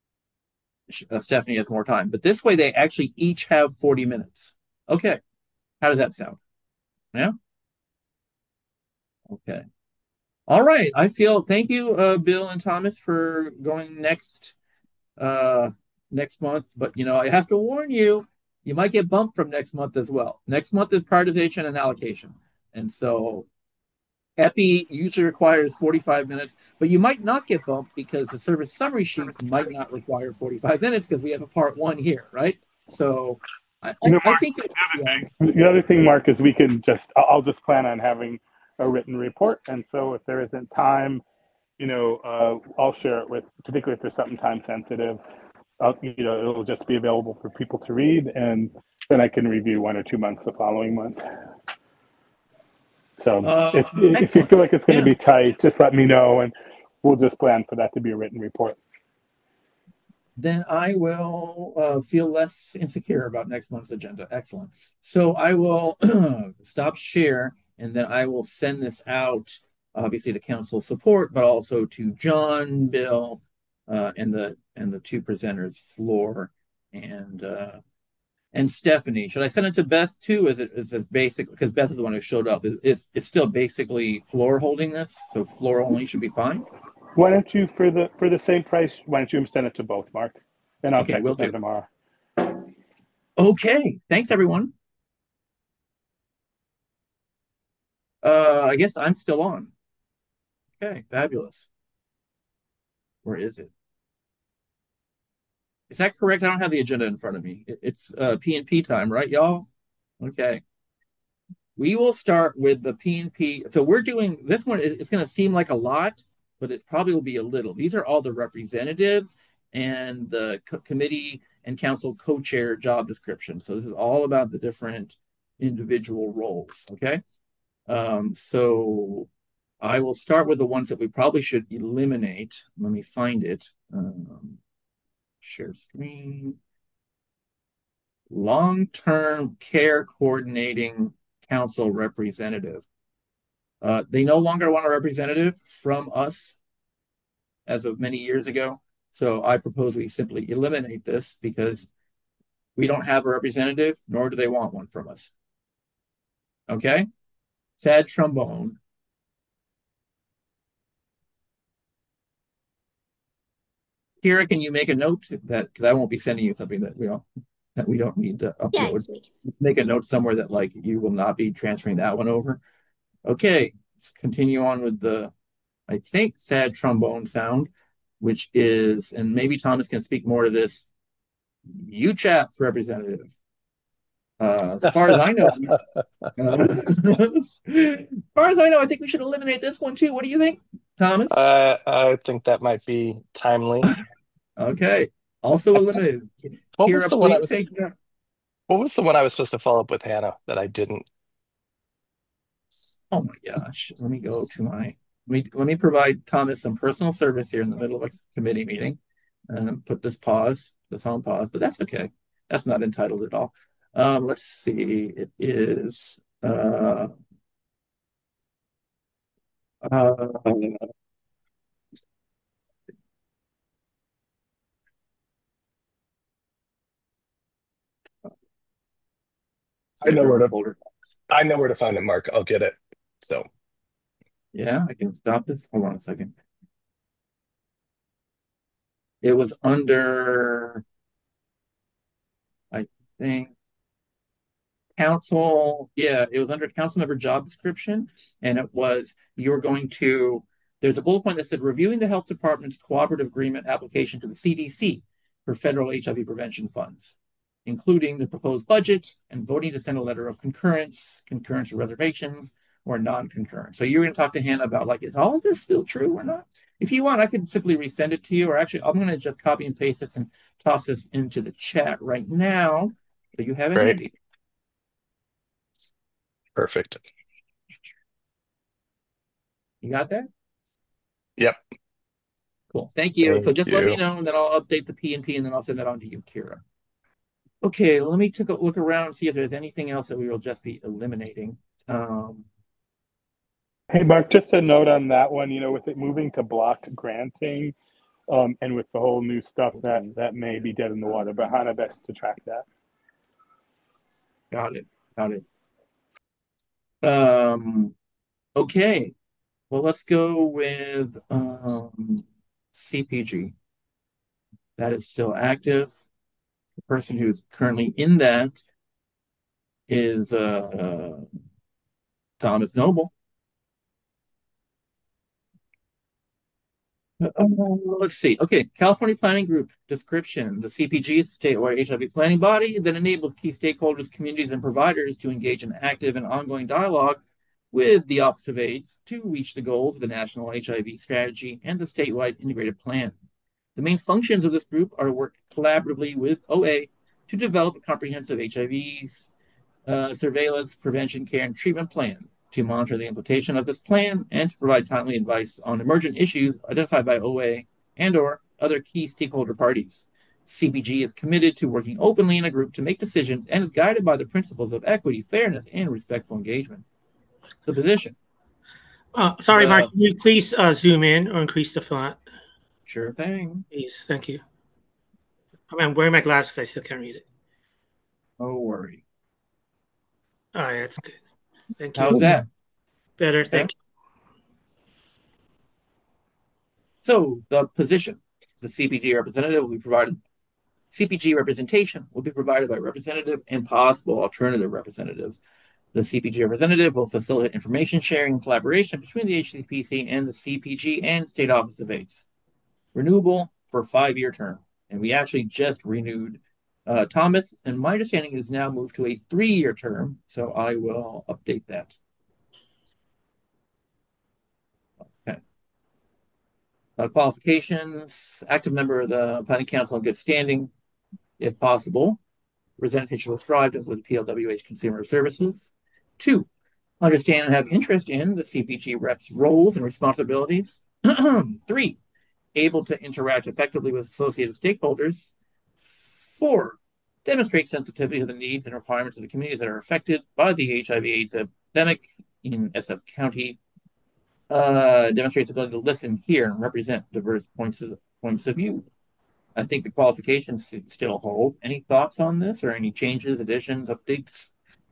uh, Stephanie has more time. But this way, they actually each have forty minutes. Okay. How does that sound? Yeah? Okay. All right. I feel, thank you, uh, Bill and Thomas, for going next uh, next month. But, you know, I have to warn you, you might get bumped from next month as well. Next month is prioritization and allocation. And so Epi usually requires forty-five minutes, but you might not get bumped because the service summary sheets might not require forty-five minutes because we have a part one here, right? So I, You know, I, I Mark, think, the yeah. other thing, the other thing, Mark, is we can just, I'll I'll just plan on having a written report. And so if there isn't time, you know, uh, I'll share it with, particularly if there's something time sensitive, I'll, you know, it'll just be available for people to read, and then I can review one or two months the following month. So Uh, if, if you excellent. feel like it's going to Yeah. be tight, just let me know, and we'll just plan for that to be a written report. Then I will uh, feel less insecure about next month's agenda. Excellent. So I will stop share, and then I will send this out, obviously to council support, but also to John, Bill, uh, and the and the two presenters, Floor and uh, and Stephanie. Should I send it to Beth too? Is it is it basic? Because Beth is the one who showed up. Is it's it's still basically Floor holding this, so Floor only should be fine. Why don't you, for the for the same price, why don't you send it to both, Mark? And I'll Okay, check will with them do. tomorrow. Okay, thanks everyone. Uh, I guess I'm still on. Okay, fabulous. Where is it? Is that correct? I don't have the agenda in front of me. It, it's uh, P and P time, right, y'all? Okay. We will start with the P and P. So we're doing this one. It's going to seem like a lot, but it probably will be a little. These are all the representatives and the co committee and council co-chair job description. So this is all about the different individual roles. Okay. Um, so I will start with the ones that we probably should eliminate. Let me find it. Um, share screen. Long-term care coordinating council representative. Uh, they no longer want a representative from us as of many years ago. So I propose we simply eliminate this because we don't have a representative, nor do they want one from us. Okay? Sad trombone. Kira, can you make a note that, because I won't be sending you something that we don't that we don't need to Yeah, I upload. can make it. Let's make a note somewhere that like you will not be transferring that one over. Okay, let's continue on with the, I think, sad trombone sound, which is, and maybe Thomas can speak more to this, U CHAP's representative. Uh, as far as I know, uh, as far as I know, I think we should eliminate this one too. What do you think, Thomas? Uh, I think that might be timely. Okay, also eliminated. What was Kira, the one I please was? take that. What was the one I was supposed to follow up with Hannah that I didn't? Oh my gosh. Let me go to my, let me, let me provide Thomas some personal service here in the middle of a committee meeting and put this pause, this on pause, but that's okay. That's not entitled at all. Um, let's see. It is, uh, uh, I know where to. folder. I know where to find it, Mark. I'll get it. So Yeah, I can stop this. Hold on a second. It was under, I think, council. Yeah, it was under council member job description. And it was, you were going to, there's a bullet point that said reviewing the health department's cooperative agreement application to the C D C for federal H I V prevention funds, including the proposed budget and voting to send a letter of concurrence, concurrence or reservations, or non-concurrence. So you're going to talk to Hannah about like, is all of this still true or not? If you want, I could simply resend it to you, or actually I'm going to just copy and paste this and toss this into the chat right now so you have it Great. handy. Perfect. You got that? Yep. Cool. Thank you. Thank so just let me you. know, and then I'll update the P and P, and then I'll send that on to you, Kira. Okay, let me take a look around and see if there's anything else that we will just be eliminating. Um, Hey, Mark, just a note on that one, you know, with it moving to block granting, um, and with the whole new stuff that that may be dead in the water, but how to best to track that. got it. Got it. Um, okay. Well, let's go with um, C P G. That is still active. The person who's currently in that is uh, Thomas Noble. Uh, let's see. Okay, California Planning Group description. The C P G is a statewide H I V planning body that enables key stakeholders, communities, and providers to engage in active and ongoing dialogue with the Office of AIDS to reach the goals of the National H I V Strategy and the statewide integrated plan. The main functions of this group are to work collaboratively with O A to develop a comprehensive H I V uh, surveillance, prevention, care, and treatment plan, to monitor the implementation of this plan, and to provide timely advice on emergent issues identified by O A and or other key stakeholder parties. C P G is committed to working openly in a group to make decisions and is guided by the principles of equity, fairness, and respectful engagement. The position. Uh, sorry, Uh, Mark, can you please uh, zoom in or increase the font? Sure thing. Please, thank you. I mean, I'm wearing my glasses, I still can't read it. No worry. All right, that's good. Thank you. How's that? Better, thank you. So the position, the C P G representative will be provided, C P G representation will be provided by representative and possible alternative representatives. The C P G representative will facilitate information sharing and collaboration between the H C P C and the C P G and State Office of AIDS. Renewable for a five-year term. And we actually just renewed uh, Thomas, and my understanding is now moved to a three-year term, so I will update that. Okay. Uh, qualifications, active member of the Planning Council in good standing, if possible. Representation will strive to include P L W H Consumer Services. Two, understand and have interest in the C P G rep's roles and responsibilities. Three, able to interact effectively with associated stakeholders. Four, demonstrate sensitivity to the needs and requirements of the communities that are affected by the H I V/AIDS epidemic in S F County. Uh, demonstrates ability to listen, hear, and represent diverse points of points of view. I think the qualifications still hold. Any thoughts on this, or any changes, additions, updates?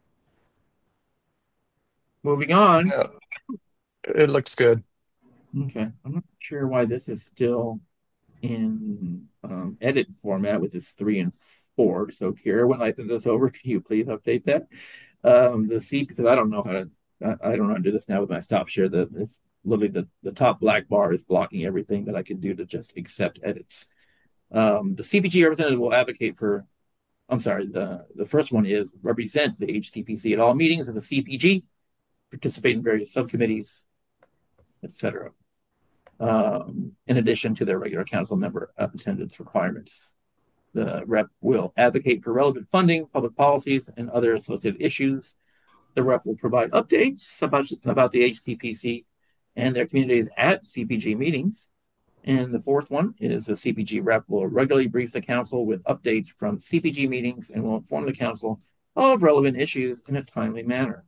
Moving on. Yeah, it looks good. Okay, I'm not sure why this is still in um, edit format with this three and four. So, Kira, when I send this over, can you please update that? Um, the C, because I don't know how to, I, I don't know how to do this now with my stop share. The it's literally the, the top black bar is blocking everything that I can do to just accept edits. Um, the C P G representative will advocate for, I'm sorry, the, the first one is represent the H C P C at all meetings of the C P G, participate in various subcommittees, et cetera. Um, in addition to their regular council member attendance requirements. The rep will advocate for relevant funding, public policies, and other associated issues. The rep will provide updates about, about the H C P C and their communities at C P G meetings. And the fourth one is the C P G rep will regularly brief the council with updates from C P G meetings and will inform the council of relevant issues in a timely manner.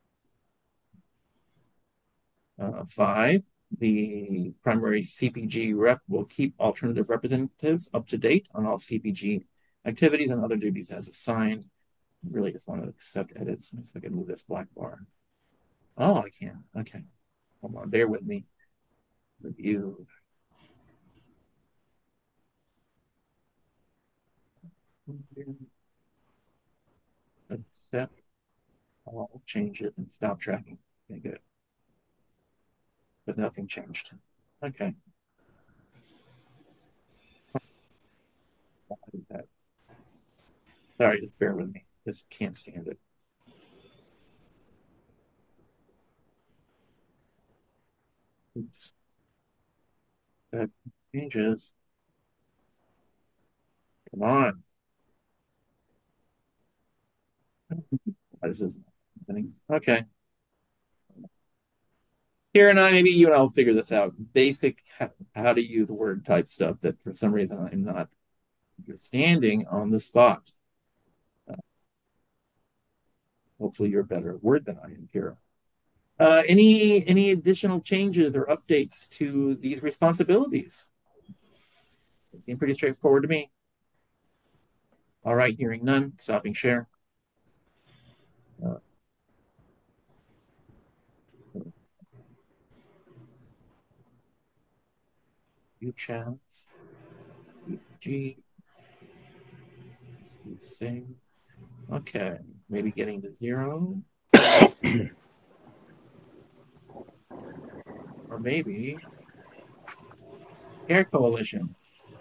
Uh, five, the primary C P G rep will keep alternative representatives up to date on all C P G activities and other duties as assigned. I really just want to accept edits so I can move this black bar. Oh, I can. Okay. Hold on. Bear with me. Review. Accept. I'll change it and stop tracking. Okay, good. But nothing changed. Okay. Sorry, just bear with me. Just can't stand it. Oops. That changes. Come on. This is happening. Okay. Here and I, maybe you and I'll figure this out. Basic how, how to use word type stuff that for some reason I'm not understanding on the spot. Uh, hopefully you're better at Word than I am, Kira. Uh, any any additional changes or updates to these responsibilities? They seem pretty straightforward to me. All right, hearing none, stopping share. Uh, view chats, C P G, same. Okay, maybe getting to zero. Or maybe Care Coalition.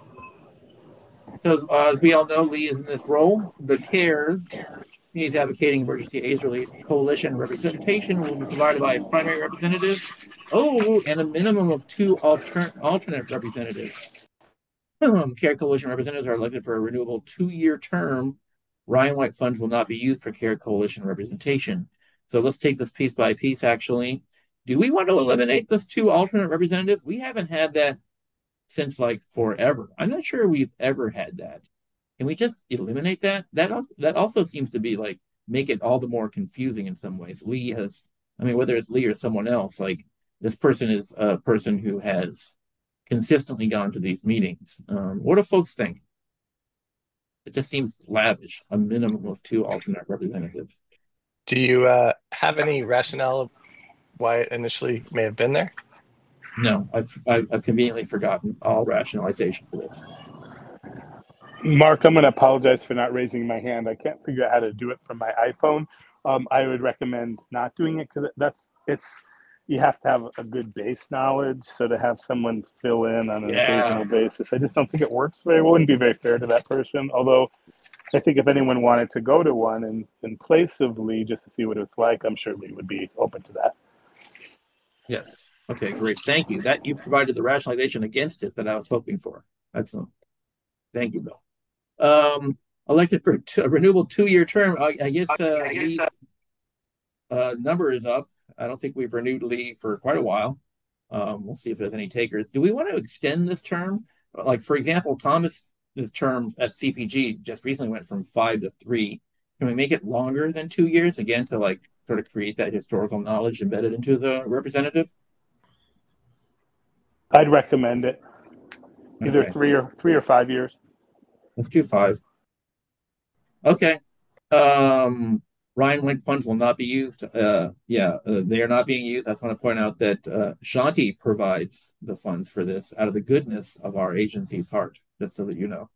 So uh, as we all know, Lee is in this role. The CARE, he's advocating emergency AIDS relief coalition representation will be provided by a primary representative. Oh, and a minimum of two alter alternate representatives. Um, CARE Coalition representatives are elected for a renewable two-year term. Ryan White funds will not be used for CARE Coalition representation. So let's take this piece by piece, actually. Do we want to eliminate this two alternate representatives? We haven't had that since like forever. I'm not sure we've ever had that. Can we just eliminate that? That that also seems to be like make it all the more confusing in some ways. Lee has, I mean, whether it's Lee or someone else, like this person is a person who has consistently gone to these meetings. Um, what do folks think? It just seems lavish, a minimum of two alternate representatives. Do you uh, have any rationale why it initially may have been there? No, I've, I've conveniently forgotten all rationalization for this. Mark, I'm going to apologize for not raising my hand. I can't figure out how to do it from my iPhone. Um, I would recommend not doing it because that's it's you have to have a good base knowledge. So to have someone fill in on an Yeah. occasional basis, I just don't think it works very well. It wouldn't be very fair to that person. Although I think if anyone wanted to go to one in, in place of Lee just to see what it's like, I'm sure Lee would be open to that. Yes. Okay, great. Thank you. That you provided the rationalization against it that I was hoping for. Excellent. Thank you, Bill. Um, elected for a renewable two-year term. I, I guess uh, Lee's uh, number is up. I don't think we've renewed Lee for quite a while. Um, we'll see if there's any takers. Do we want to extend this term? Like, for example, Thomas this term at C P G just recently went from five to three. Can we make it longer than two years again to like sort of create that historical knowledge embedded into the representative? I'd recommend it. Either Okay. three or three or five years. Let's do five. Okay. Um, Ryan White funds will not be used. Uh, yeah, uh, they are not being used. I just want to point out that uh, Shanti provides the funds for this out of the goodness of our agency's heart, just so that you know.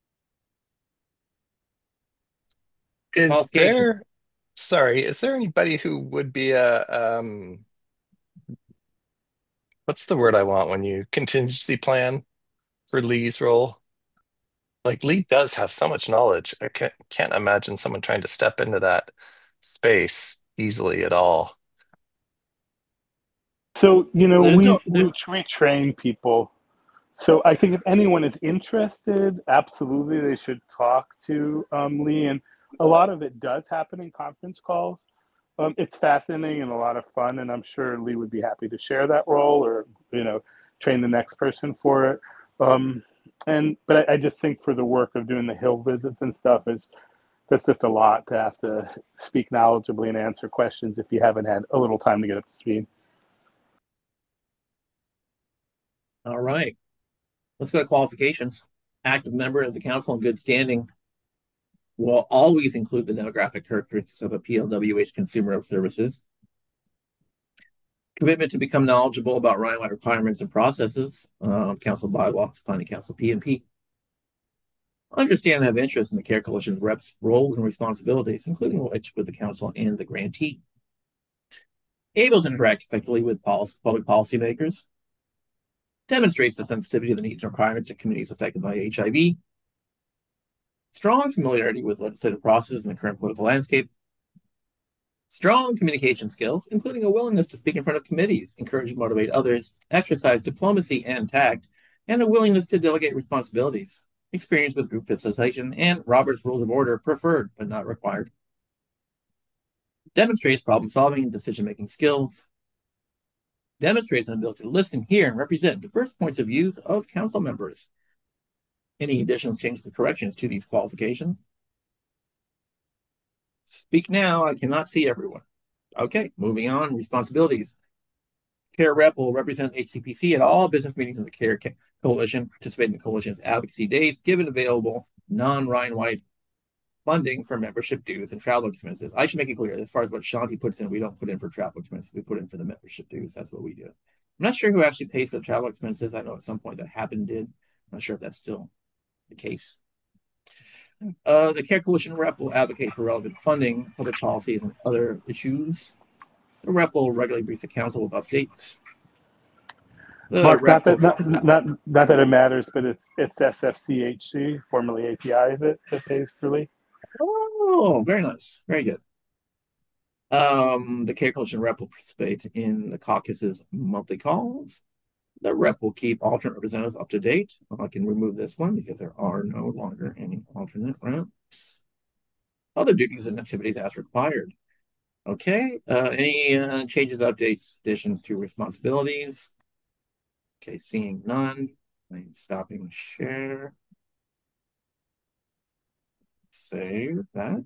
Is Qualification. there, sorry, is there anybody who would be a, um, what's the word I want when you contingency plan for Lee's role? Like Lee does have so much knowledge. I can't, can't imagine someone trying to step into that space easily at all. So, you know, There's no, we, there, we, we train people. So I think if anyone is interested, absolutely they should talk to um, Lee. And a lot of it does happen in conference calls. Um, it's fascinating and a lot of fun, and I'm sure Lee would be happy to share that role or, you know, train the next person for it. Um, and but I, I just think for the work of doing the Hill visits and stuff, is that's just a lot to have to speak knowledgeably and answer questions if you haven't had a little time to get up to speed. all right. Let's go to qualifications. Active member of the council in good standing will always include the demographic characteristics of a P L W H consumer of services. Commitment to become knowledgeable about Ryan White requirements and processes, uh, council bylaws, planning council P and P. Understand and have interest in the Care Coalition's reps' roles and responsibilities, including which with the council and the grantee. Able to interact effectively with policy, public policymakers. Demonstrates the sensitivity to the needs and requirements of communities affected by H I V. Strong familiarity with legislative processes and the current political landscape. Strong communication skills, including a willingness to speak in front of committees, encourage and motivate others, exercise diplomacy and tact, and a willingness to delegate responsibilities. Experience with group facilitation and Robert's Rules of Order preferred but not required. Demonstrates problem solving and decision making skills. Demonstrates an ability to listen, hear, and represent diverse points of view of council members. Any additions, changes, or corrections to these qualifications? Speak now. I cannot see everyone. Okay, moving on. Responsibilities. Care rep will represent H C P C at all business meetings of the Care Coalition, participate in the coalition's advocacy days, given available non-Ryan White funding for membership dues and travel expenses. I should make it clear, as far as what Shanti puts in, we don't put in for travel expenses. We put in for the membership dues. That's what we do. I'm not sure who actually pays for the travel expenses. I know at some point that happened did. I'm not sure if that's still the case. Uh, the Care Coalition rep will advocate for relevant funding, public policies, and other issues. The rep will regularly brief the council with updates. The Mark, not rep that, will not, not, not that it matters, but it's, it's S F C H C, formerly A P I, that, that pays for Lee. Oh, very nice. Very good. Um, the Care Coalition rep will participate in the caucus's monthly calls. The rep will keep alternate representatives up to date. I can remove this one because there are no longer any alternate reps. Other duties and activities as required. Okay, uh, any uh, changes, updates, additions to responsibilities? Okay, seeing none. I'm stopping share. Save that.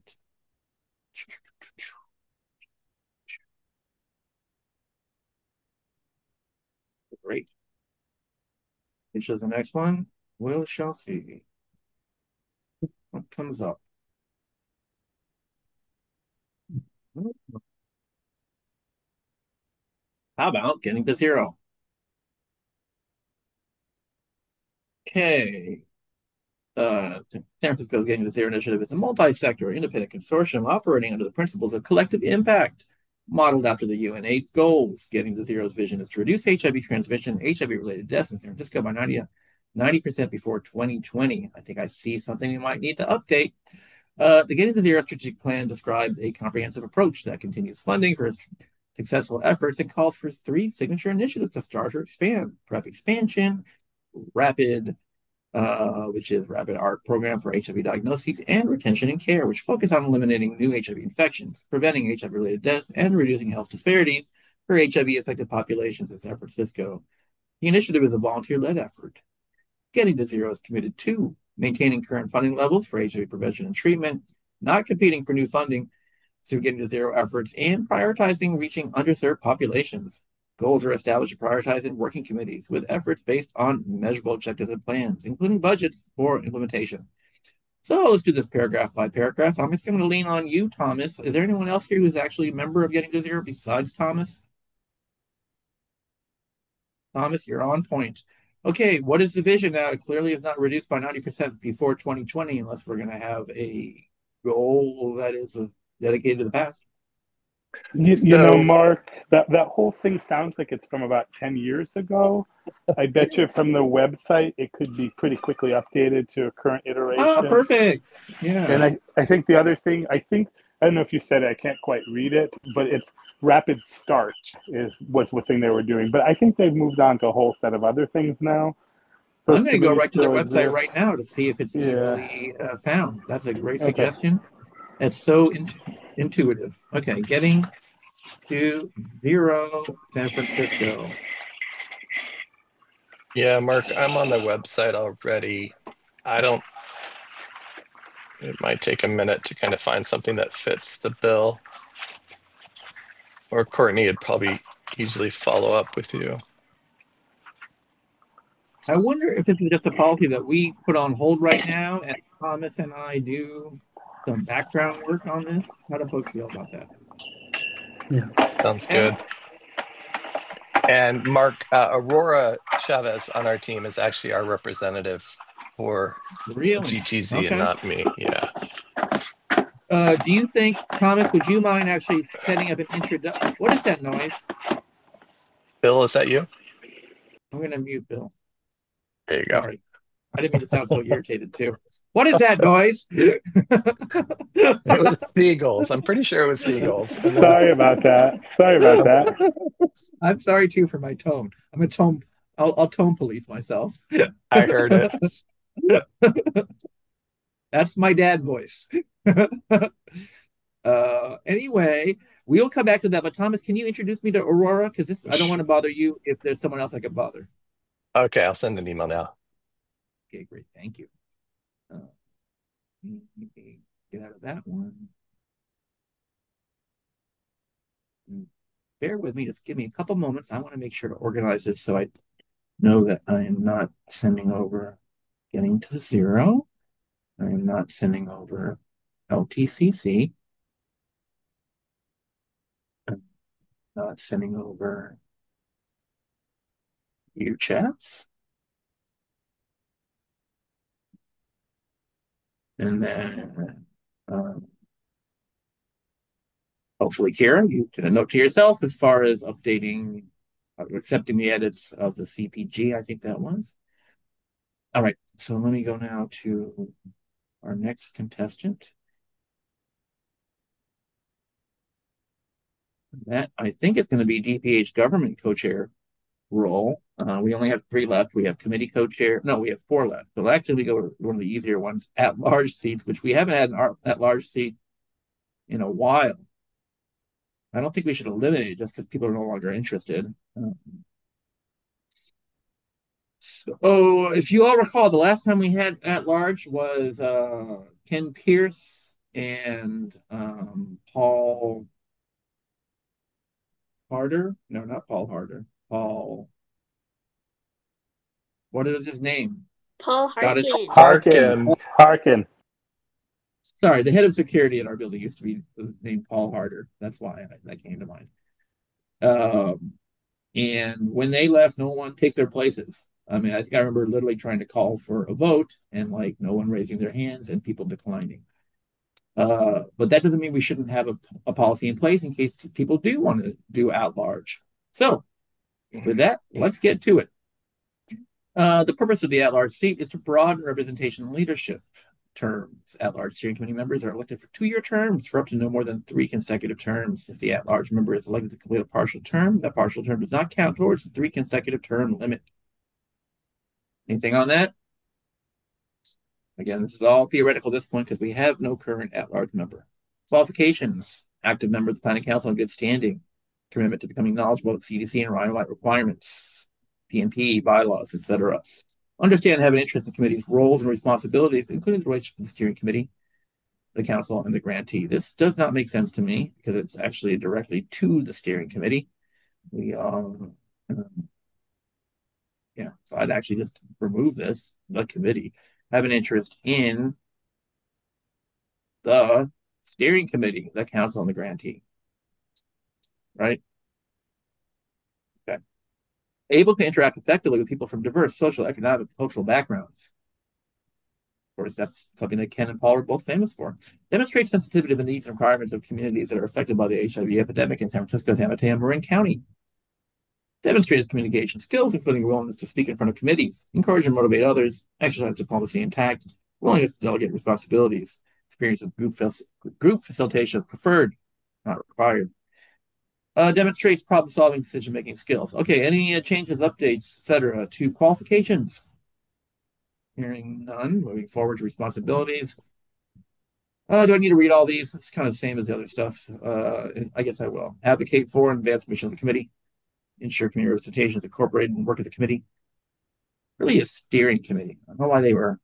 Great. It shows the next one. We shall see what comes up. How about getting to zero? Okay. Uh, San Francisco Getting to Zero initiative is a multi-sector independent consortium operating under the principles of collective impact, modeled after the U N AIDS goals. Getting to Zero's vision is to reduce H I V transmission, H I V-related deaths in San Francisco by ninety percent before twenty twenty. I think I see something we might need to update. Uh, the Getting to Zero strategic plan describes a comprehensive approach that continues funding for its successful efforts and calls for three signature initiatives to start or expand: PrEP expansion, rapid Uh, which is Rapid A R C program for H I V diagnoses, and Retention and Care, which focus on eliminating new H I V infections, preventing H I V-related deaths, and reducing health disparities for H I V-affected populations in San Francisco. The initiative is a volunteer-led effort. Getting to Zero is committed to maintaining current funding levels for H I V prevention and treatment, not competing for new funding through Getting to Zero efforts, and prioritizing reaching underserved populations. Goals are established and prioritized in working committees with efforts based on measurable objectives and plans, including budgets for implementation. So let's do this paragraph by paragraph. I'm just going to lean on you, Thomas. Is there anyone else here who's actually a member of Getting to Zero besides Thomas? Thomas, you're on point. Okay, what is the vision now? It clearly is not reduced by ninety percent before twenty twenty unless we're going to have a goal that is uh, dedicated to the past. You, So, you know, Mark, that, that whole thing sounds like it's from about ten years ago. I bet you from the website, it could be pretty quickly updated to a current iteration. Oh, perfect. Yeah. And I, I think the other thing, I think, I don't know if you said it, I can't quite read it, but it's rapid start is was the thing they were doing. But I think they've moved on to a whole set of other things now. I'm going to go right to their still website exist. right now to see if it's Yeah. easily uh, found. That's a great Okay. suggestion. It's so in- intuitive. Okay, Getting to Zero San Francisco. yeah, Mark, I'm on the website already. I don't, it might take a minute to kind of find something that fits the bill. Or Courtney would probably easily follow up with you. I wonder if this is just a policy that we put on hold right now, and Thomas and I do some background work on this. How do folks feel about that? Sounds good. And Mark, uh, Aurora Chavez on our team is actually our representative for Really? G T Z Okay. and not me. Yeah. Uh, do you think, Thomas, would you mind actually setting up an introduction? What is that noise? Bill, is that you? I'm going to mute Bill. There you go. Sorry. I didn't mean to sound so irritated, too. What is that noise? It was seagulls. I'm pretty sure it was seagulls. Sorry about that. Sorry about that. I'm sorry, too, for my tone. I'm a tone. I'll, I'll tone police myself. I heard it. That's my dad voice. uh, anyway, we'll come back to that. But Thomas, can you introduce me to Aurora? Because this, I don't want to bother you if there's someone else I can bother. Okay, I'll send an email now. Okay, great. Thank you. Uh, get out of that one. Bear with me. Just give me a couple moments. I want to make sure to organize this so I know that I am not sending over Getting to Zero. I am not sending over L T C C. I'm not sending over U chats. And then um, hopefully, Kara, you did a note to yourself as far as updating, uh, accepting the edits of the C P G, I think that was. All right, so let me go now to our next contestant. That, I think, is going to be D P H government co-chair role. Uh, we only have three left. We have committee co-chair. No, we have four left. So actually, we go one of the easier ones, at-large seats, which we haven't had an at-large seat in a while. I don't think we should eliminate it just because people are no longer interested. Um, so if you all recall, the last time we had at-large was uh, Ken Pierce and um, Paul Harder. No, not Paul Harder. Paul. What is his name? Paul Scottish- Harkin. Harkin. Harkin. Sorry, the head of security at our building used to be named Paul Harder. That's why I, that came to mind. Um, and when they left, no one take their places. I mean, I think I remember literally trying to call for a vote and like no one raising their hands and people declining. Uh, but that doesn't mean we shouldn't have a, a policy in place in case people do want to do at large. So with that, let's get to it. Uh, the purpose of the at-large seat is to broaden representation and leadership terms. At-large steering committee members are elected for two-year terms for up to no more than three consecutive terms. If the at-large member is elected to complete a partial term, that partial term does not count towards the three consecutive term limit. Anything on that? Again, this is all theoretical at this point because we have no current at-large member. Qualifications: active member of the Planning Council in good standing, commitment to becoming knowledgeable of C D C and Ryan White requirements, P N P, bylaws, et cetera. Understand and have an interest in the committee's roles and responsibilities, including the relationship with the steering committee, the council, and the grantee. This does not make sense to me because it's actually directly to the steering committee. We um, um yeah, so I'd actually just remove this, the committee, have an interest in the steering committee, the council, and the grantee. Right? Okay. Able to interact effectively with people from diverse social, economic, cultural backgrounds. Of course, that's something that Ken and Paul are both famous for. Demonstrate sensitivity to the needs and requirements of communities that are affected by the H I V epidemic in San Francisco, San Mateo, and Marin County. Demonstrate his communication skills, including a willingness to speak in front of committees, encourage and motivate others, exercise diplomacy and tact, willingness to delegate responsibilities, experience of group, group facilitation preferred, not required. Uh, demonstrates problem-solving, decision-making skills. Okay, any uh, changes, updates, et cetera to qualifications? Hearing none. Moving forward to responsibilities. Uh, do I need to read all these? It's kind of the same as the other stuff. Uh, I guess I will. Advocate for and advance mission of the committee. Ensure community representation is incorporated and work of the committee. Really a steering committee. I don't know why they were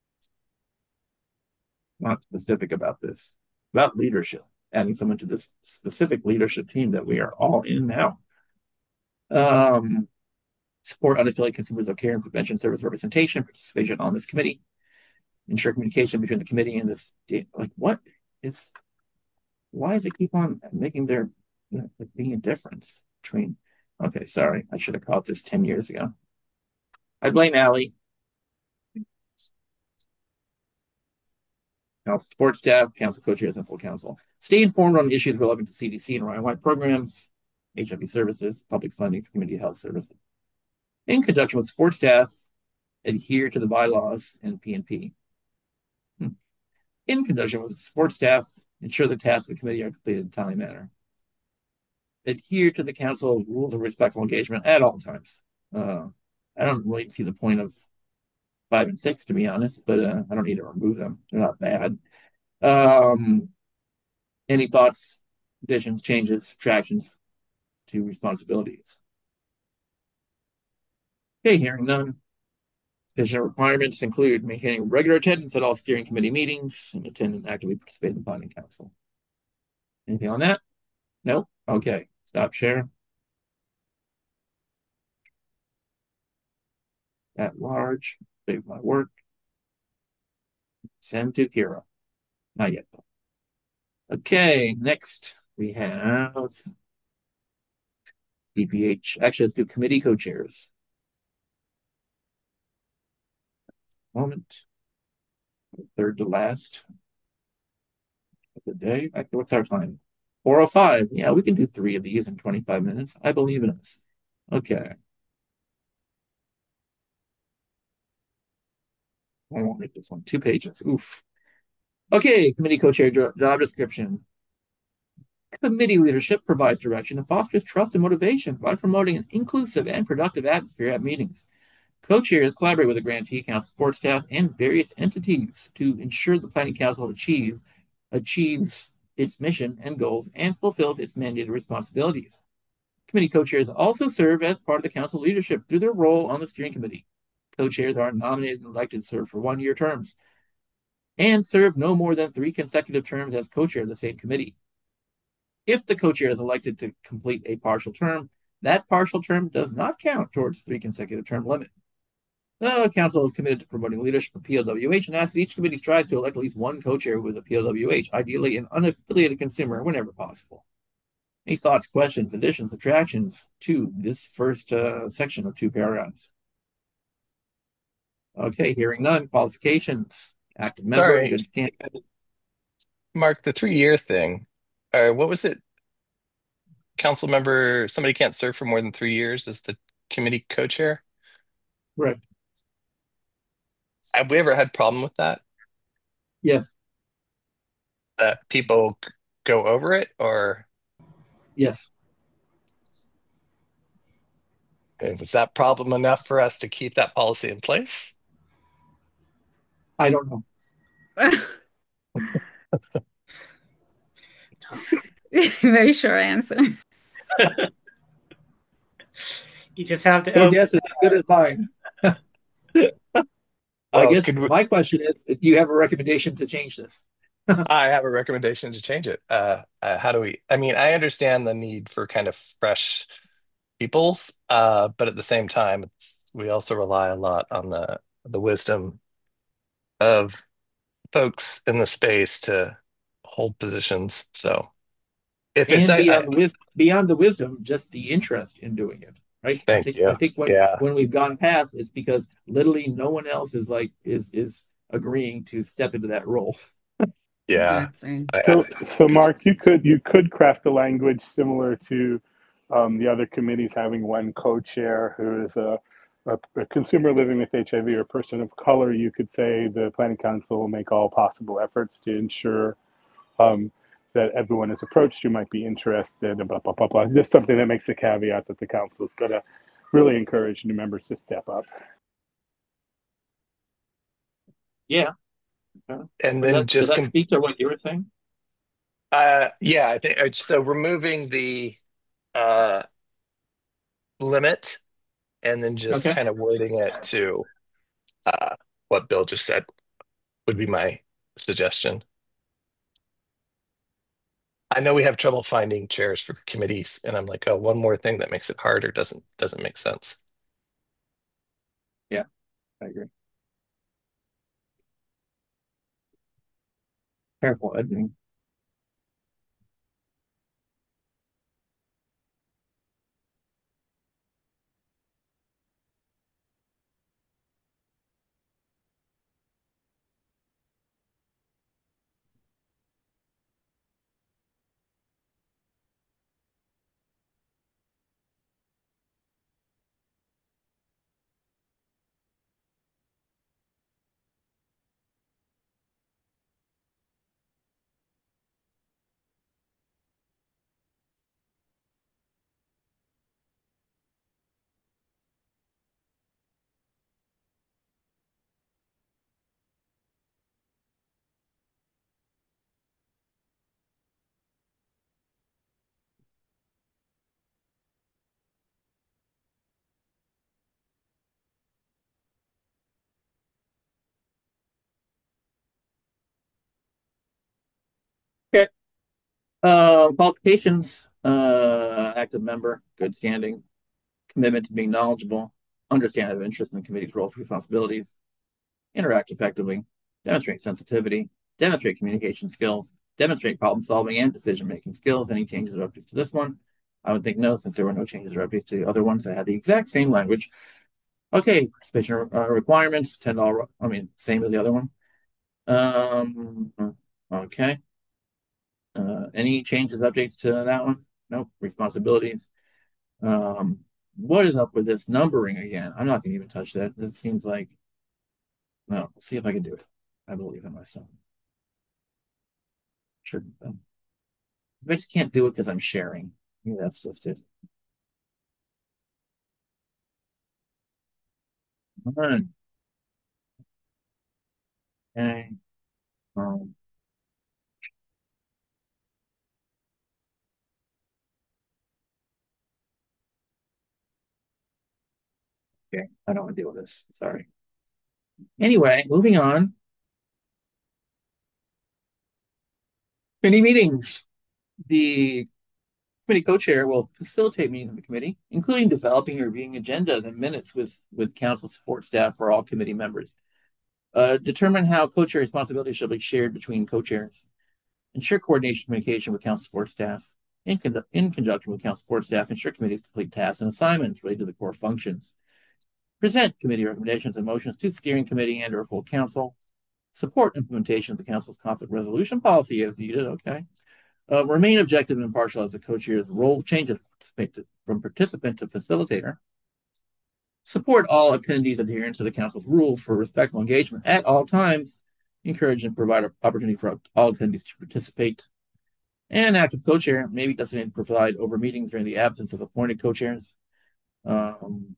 not specific about this. About leadership. Adding someone to this specific leadership team that we are all in now. Um, support unaffiliated consumers of care and prevention service representation, participation on this committee. Ensure communication between the committee and this. Like, what is, why does it keep on making there, you know, like being a difference between, okay, sorry, I should have caught this ten years ago. I blame Allie. Council support staff, council co-chairs, and full council. Stay informed on issues relevant to C D C and Ryan White programs, H I V services, public funding for community health services. In conjunction with support staff, adhere to the bylaws and P and P. Hmm. In conjunction with support staff, ensure the tasks of the committee are completed in a timely manner. Adhere to the council's rules of respectful engagement at all times. Uh, I don't really see the point of five and six, to be honest, but uh, I don't need to remove them. They're not bad. Um, any thoughts, additions, changes, subtractions to responsibilities? Okay, hearing none. Additional requirements include maintaining regular attendance at all steering committee meetings and attend and actively participate in the planning council. Anything on that? No? Okay, stop share. At large, save my work. Send to Kira. Not yet. Okay, next we have D P H. Actually, let's do committee co-chairs. Moment. Third to last of the day. Actually, what's our time? four oh five. Yeah, we can do three of these in twenty-five minutes. I believe in us. Okay. I won't read this one. Two pages. Oof. Okay, committee co-chair job description. Committee leadership provides direction and fosters trust and motivation by promoting an inclusive and productive atmosphere at meetings. Co-chairs collaborate with the grantee, council support staff, and various entities to ensure the planning council achieve, achieves its mission and goals and fulfills its mandated responsibilities. Committee co-chairs also serve as part of the council leadership through their role on the steering committee. Co-chairs are nominated and elected to serve for one-year terms and serve no more than three consecutive terms as co-chair of the same committee. If the co-chair is elected to complete a partial term, that partial term does not count towards the three consecutive term limit. The council is committed to promoting leadership of P L W H and asks that each committee strive to elect at least one co-chair with a P L W H, ideally an unaffiliated consumer whenever possible. Any thoughts, questions, additions, subtractions to this first uh, section of two paragraphs? Okay, hearing none. Qualifications. Active member. Sorry. Good candidate. Mark, the three-year thing. Uh, what was it? Council member, somebody can't serve for more than three years as the committee co-chair? Right. Have we ever had problem with that? Yes. That people g- go over it, or Yes. uh, was that problem enough for us to keep that policy in place? I don't know. Very short answer. You just have to Your open. guess is as good as mine. I Well, guess could we, my question is, do you have a recommendation to change this? I have a recommendation to change it. Uh, uh, how do we? I mean, I understand the need for kind of fresh peoples, uh, but at the same time, it's, we also rely a lot on the the wisdom of folks in the space to hold positions. So if it's, And I, I beyond the wisdom, beyond the wisdom, just the interest in doing it, right? I thank think you. I think what Yeah, when we've gone past, it's because literally no one else is like is is agreeing to step into that role. yeah. Exactly. I, I, So, so Mark, you could you could craft a language similar to um, the other committees having one co-chair who is a, a, a consumer living with H I V or a person of color. You could say the Planning Council will make all possible efforts to ensure um, that everyone is approached who might be interested, and blah blah blah blah. Just something that makes a caveat that the council is going to really encourage new members to step up. Yeah. Uh, and Does then that does just that con speak to what you were saying? uh, yeah, I think uh, so. Removing the uh, limit and then just Okay. kind of wording it to uh, what Bill just said would be my suggestion. I know we have trouble finding chairs for committees, and I'm like, oh, one more thing that makes it harder doesn't doesn't make sense. Yeah, I agree. Careful, Edwin. Okay. Uh, qualifications, uh, active member, good standing, commitment to being knowledgeable, understand of interest in the committee's roles and responsibilities, interact effectively, demonstrate sensitivity, demonstrate communication skills, demonstrate problem solving and decision making skills. Any changes or updates to this one? I would think no, since there were no changes or updates to the other ones that had the exact same language. Okay, participation uh, requirements, ten dollars, I mean, same as the other one. Um, okay. Uh, any changes, updates to that one? Nope. Responsibilities. Um, what is up with this numbering again? I'm not gonna even touch that. It seems like, no, let's see if I can do it. I believe in myself. Sure. I just can't do it because I'm sharing. Maybe that's just it. All right. Okay. Um, okay. I don't want to deal with this. Sorry. Anyway, moving on. Committee meetings. The committee co-chair will facilitate meetings of the committee, including developing and reviewing agendas and minutes with, with council support staff for all committee members. Uh, determine how co-chair responsibilities shall be shared between co-chairs. Ensure coordination communication with council support staff. In, con in conjunction with council support staff, ensure committees complete tasks and assignments related to the core functions. Present committee recommendations and motions to steering committee and or full council. Support implementation of the council's conflict resolution policy as needed. Okay. Uh, remain objective and impartial as the co-chair's role changes from participant to facilitator. Support all attendees adherence to the council's rules for respectful engagement at all times. Encourage and provide an opportunity for all attendees to participate. And active co-chair may be designated to provide over meetings during the absence of appointed co-chairs. Um,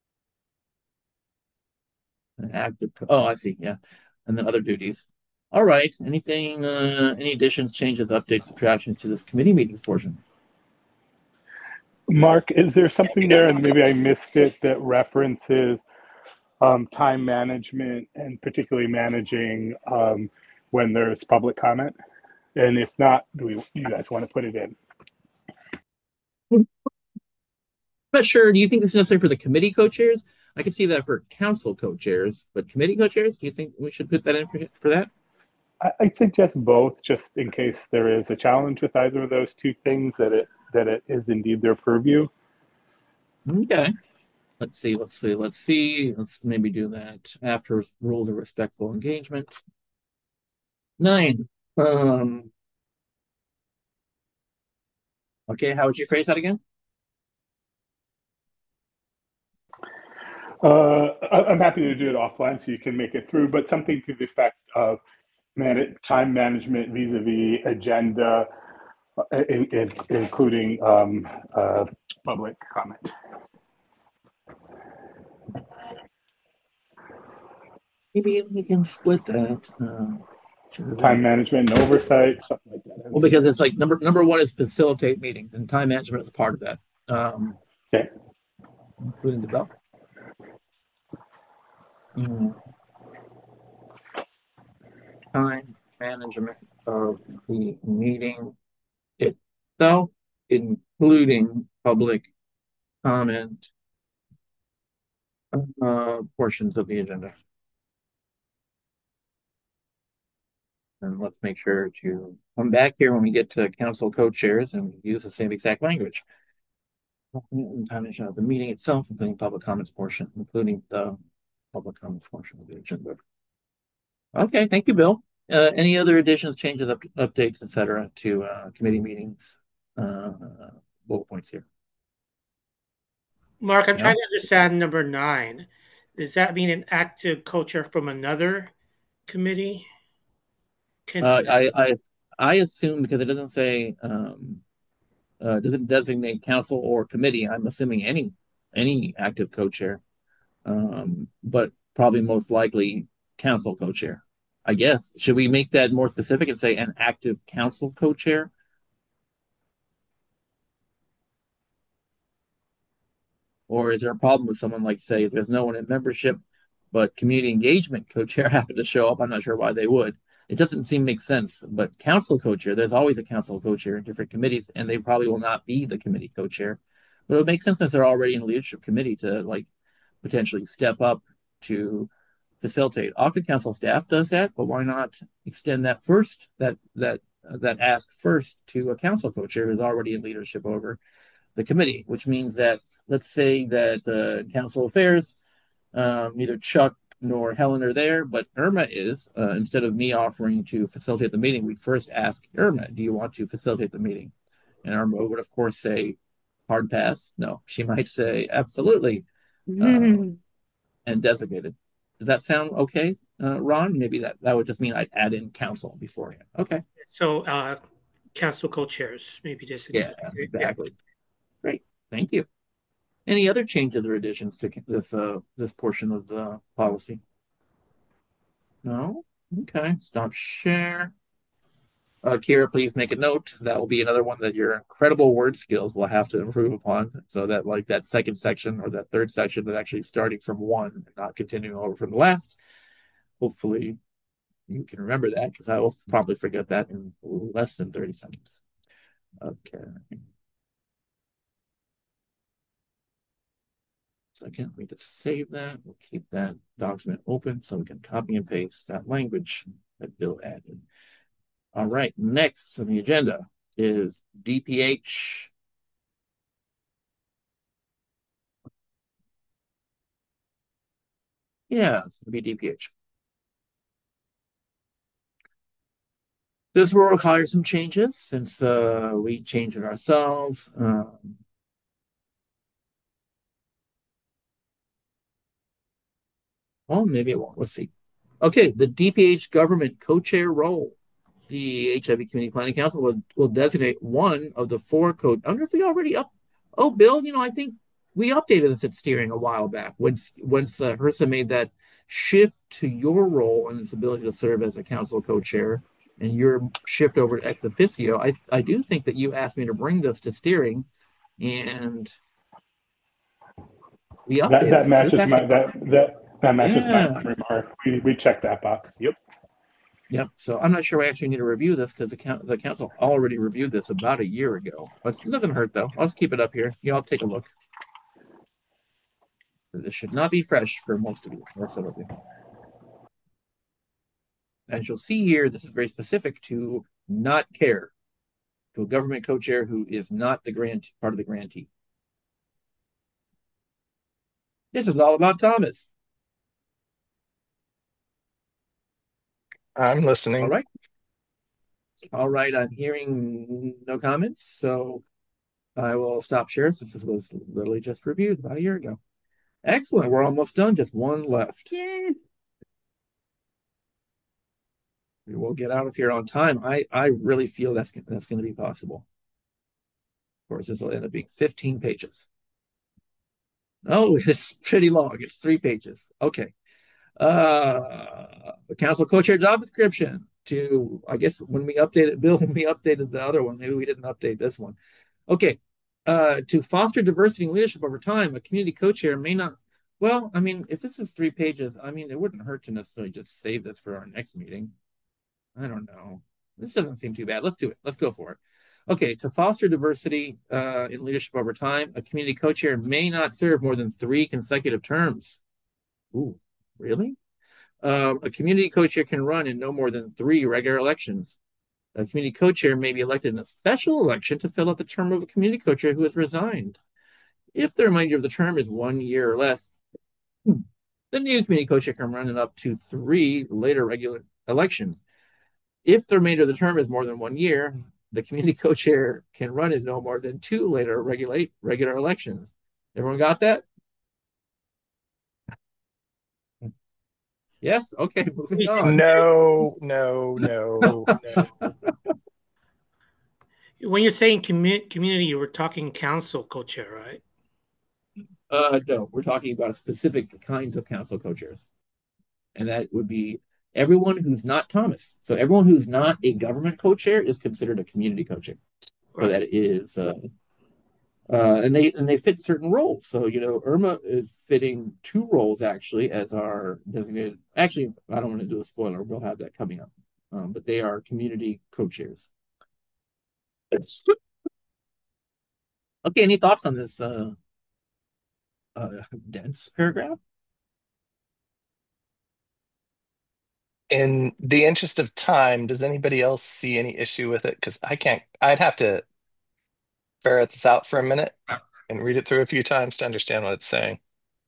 an active, oh, I see, yeah. And then other duties. All right, anything, uh, any additions, changes, updates, subtractions to this committee meetings portion? Mark, is there something there, and maybe I missed it, that references um, time management and particularly managing um, when there's public comment? And if not, do we, you guys want to put it in? I'm not sure. Do you think this is necessary for the committee co-chairs? I could see that for council co-chairs, but committee co-chairs, do you think we should put that in for, for that? I, I suggest both, just in case there is a challenge with either of those two things, that it that it is indeed their purview. Okay. Let's see, let's see, let's see. Let's maybe do that after rules of respectful engagement. Nine. Um, okay, how would you phrase that again? Uh, I- I'm happy to do it offline so you can make it through, but something to the effect of man- time management vis-a-vis agenda, uh, in, in, including um, uh, public comment. Maybe we can split that. Um, Time management and oversight, stuff like that. well, because it's like number number one is facilitate meetings, and time management is a part of that. Um, okay. Including the bell. Mm. Time management of the meeting itself, including public comment uh, portions of the agenda. And let's make sure to come back here when we get to council co-chairs and use the same exact language. Time management of the meeting itself, including public comments portion, including the public comments portion of the agenda. Okay, thank you, Bill. Uh, any other additions, changes, up, updates, et cetera, to uh, committee meetings? Uh, bullet points here. Mark, I'm No? trying to understand number nine. Does that mean an active co-chair from another committee? Uh, I, I I assume, because it doesn't say, um, uh, doesn't designate council or committee. I'm assuming any any active co-chair, um, but probably most likely council co-chair. I guess. Should we make that more specific and say an active council co-chair? Or is there a problem with someone like, say, if there's no one in membership, but community engagement co-chair happened to show up? I'm not sure why they would. It doesn't seem to make sense. But council co-chair, there's always a council co-chair in different committees, and they probably will not be the committee co-chair. But it would make sense since they're already in the leadership committee to like potentially step up to facilitate. Often council staff does that, but why not extend that first, that that uh, that ask first to a council co-chair who's already in leadership over the committee, which means that, let's say that uh, council affairs, um, neither Chuck nor Helen are there, but Irma is. Uh, instead of me offering to facilitate the meeting, we'd first ask Irma, do you want to facilitate the meeting? And Irma would, of course, say, hard pass. No, she might say, absolutely, uh, and designated. Does that sound okay, uh, Ron? Maybe that, that would just mean I'd add in council beforehand. Okay. So uh, council co-chairs, maybe designated. Yeah, exactly. Yeah. Great, thank you. Any other changes or additions to this uh, this portion of the policy? No? Okay, stop share. Uh, Kira, please make a note. That will be another one that your incredible word skills will have to improve upon. So that like that second section or that third section that actually starting from one and not continuing over from the last. Hopefully you can remember that, because I will probably forget that in less than thirty seconds. Okay. Second, we just save that. We'll keep that document open so we can copy and paste that language that Bill added. All right, next on the agenda is D P H. Yeah, it's going to be D P H. This will require some changes since uh, we changed it ourselves. Um, Oh, maybe it won't. Let's see. Okay, the D P H government co-chair role. The H I V Community Planning Council will, will designate one of the four code. I wonder if we already up. Oh, Bill, you know, I think we updated this at steering a while back. Once once uh, HRSA made that shift to your role and its ability to serve as a council co-chair, and your shift over to ex officio, I I do think that you asked me to bring this to steering, and we updated that. That it. matches So my that that. That matches my Yeah. remark. We, we checked that box. Yep. Yep. So I'm not sure we actually need to review this because the, coun- the council already reviewed this about a year ago. But it doesn't hurt though. I'll just keep it up here. You all take a look. This should not be fresh for most of you, or some of you. As you'll see here, this is very specific to not care, to a government co-chair who is not the grant part of the grantee. This is all about Thomas. I'm listening. All right. All right, I'm hearing no comments, so I will stop sharing since this was literally just reviewed about a year ago. Excellent. We're almost done. Just one left. Yay. We will get out of here on time. I, I really feel that's, that's going to be possible. Of course, this will end up being fifteen pages. Oh, it's pretty long. It's three pages. Okay. Uh, the council co-chair job description to, I guess when we updated, Bill, when we updated the other one, maybe we didn't update this one. Okay. Uh, to foster diversity and leadership over time, a community co-chair may not, well, I mean, if this is three pages, I mean, it wouldn't hurt to necessarily just save this for our next meeting. I don't know. This doesn't seem too bad. Let's do it. Let's go for it. Okay, to foster diversity uh, in leadership over time, a community co-chair may not serve more than three consecutive terms. Ooh, really? Um, a community co-chair can run in no more than three regular elections. A community co-chair may be elected in a special election to fill out the term of a community co-chair who has resigned. If the remainder of the term is one year or less, the new community co-chair can run in up to three later regular elections. If the remainder of the term is more than one year, the community co-chair can run in no more than two later regulate regular elections. Everyone got that? Yes? Okay, moving on. No, no, no, no. When you're saying commu- community, you were talking council co-chair, right? Uh, no, we're talking about specific kinds of council co-chairs. And that would be everyone who's not Thomas. So everyone who's not a government co-chair is considered a community co-chair. Right. So that is, uh, uh, and they and they fit certain roles. So, you know, Irma is fitting two roles actually as our designated. Actually, I don't want to do a spoiler. We'll have that coming up. Um, but they are community co-chairs. Okay, any thoughts on this uh, uh, dense paragraph? In the interest of time, does anybody else see any issue with it? Because I can't, I'd have to ferret this out for a minute and read it through a few times to understand what it's saying.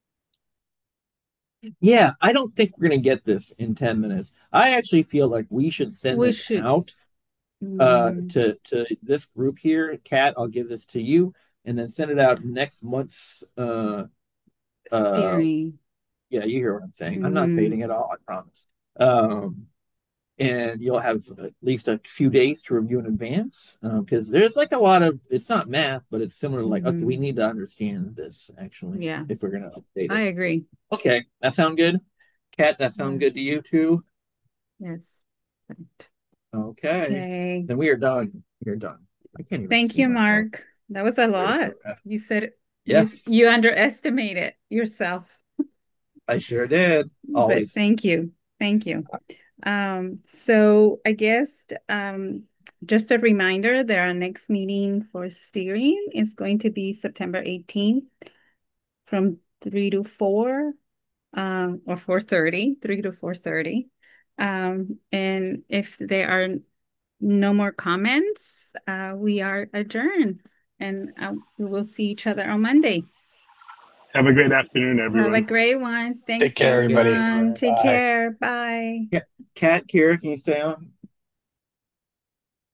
Yeah, I don't think we're going to get this in ten minutes. I actually feel like we should send We this should. out uh, Mm, to, to this group here. Kat, I'll give this to you, and then send it out next month's. Uh, uh, steering. yeah, you hear what I'm saying. I'm not fading Mm, at all, I promise. Um, and you'll have at least a few days to review in advance because um, there's like a lot of, it's not math, but it's similar. Like, okay, we mhm. need to understand this actually Yeah, if we're going to update I it. agree. Okay, that sound good? Kat, that sound Yeah. good to you too? Yes. Right. Okay, Okay. then we are done. We are done. I can't even Thank see you, myself. Mark. That was a There, so lot. bad. You said you Yes, you underestimated yourself, I sure did. but Always. thank you. Thank you. Um, so I guess um, just a reminder that our next meeting for steering is going to be September eighteenth from three to four, um, or four thirty, three to four thirty. Um, and if there are no more comments, uh, we are adjourned, and uh, we will see each other on Monday. Have a great afternoon, Have a everyone. great one. Take Thanks, care, everybody. everyone. Take Bye. care. Bye. Kat, Kira, can you stay on?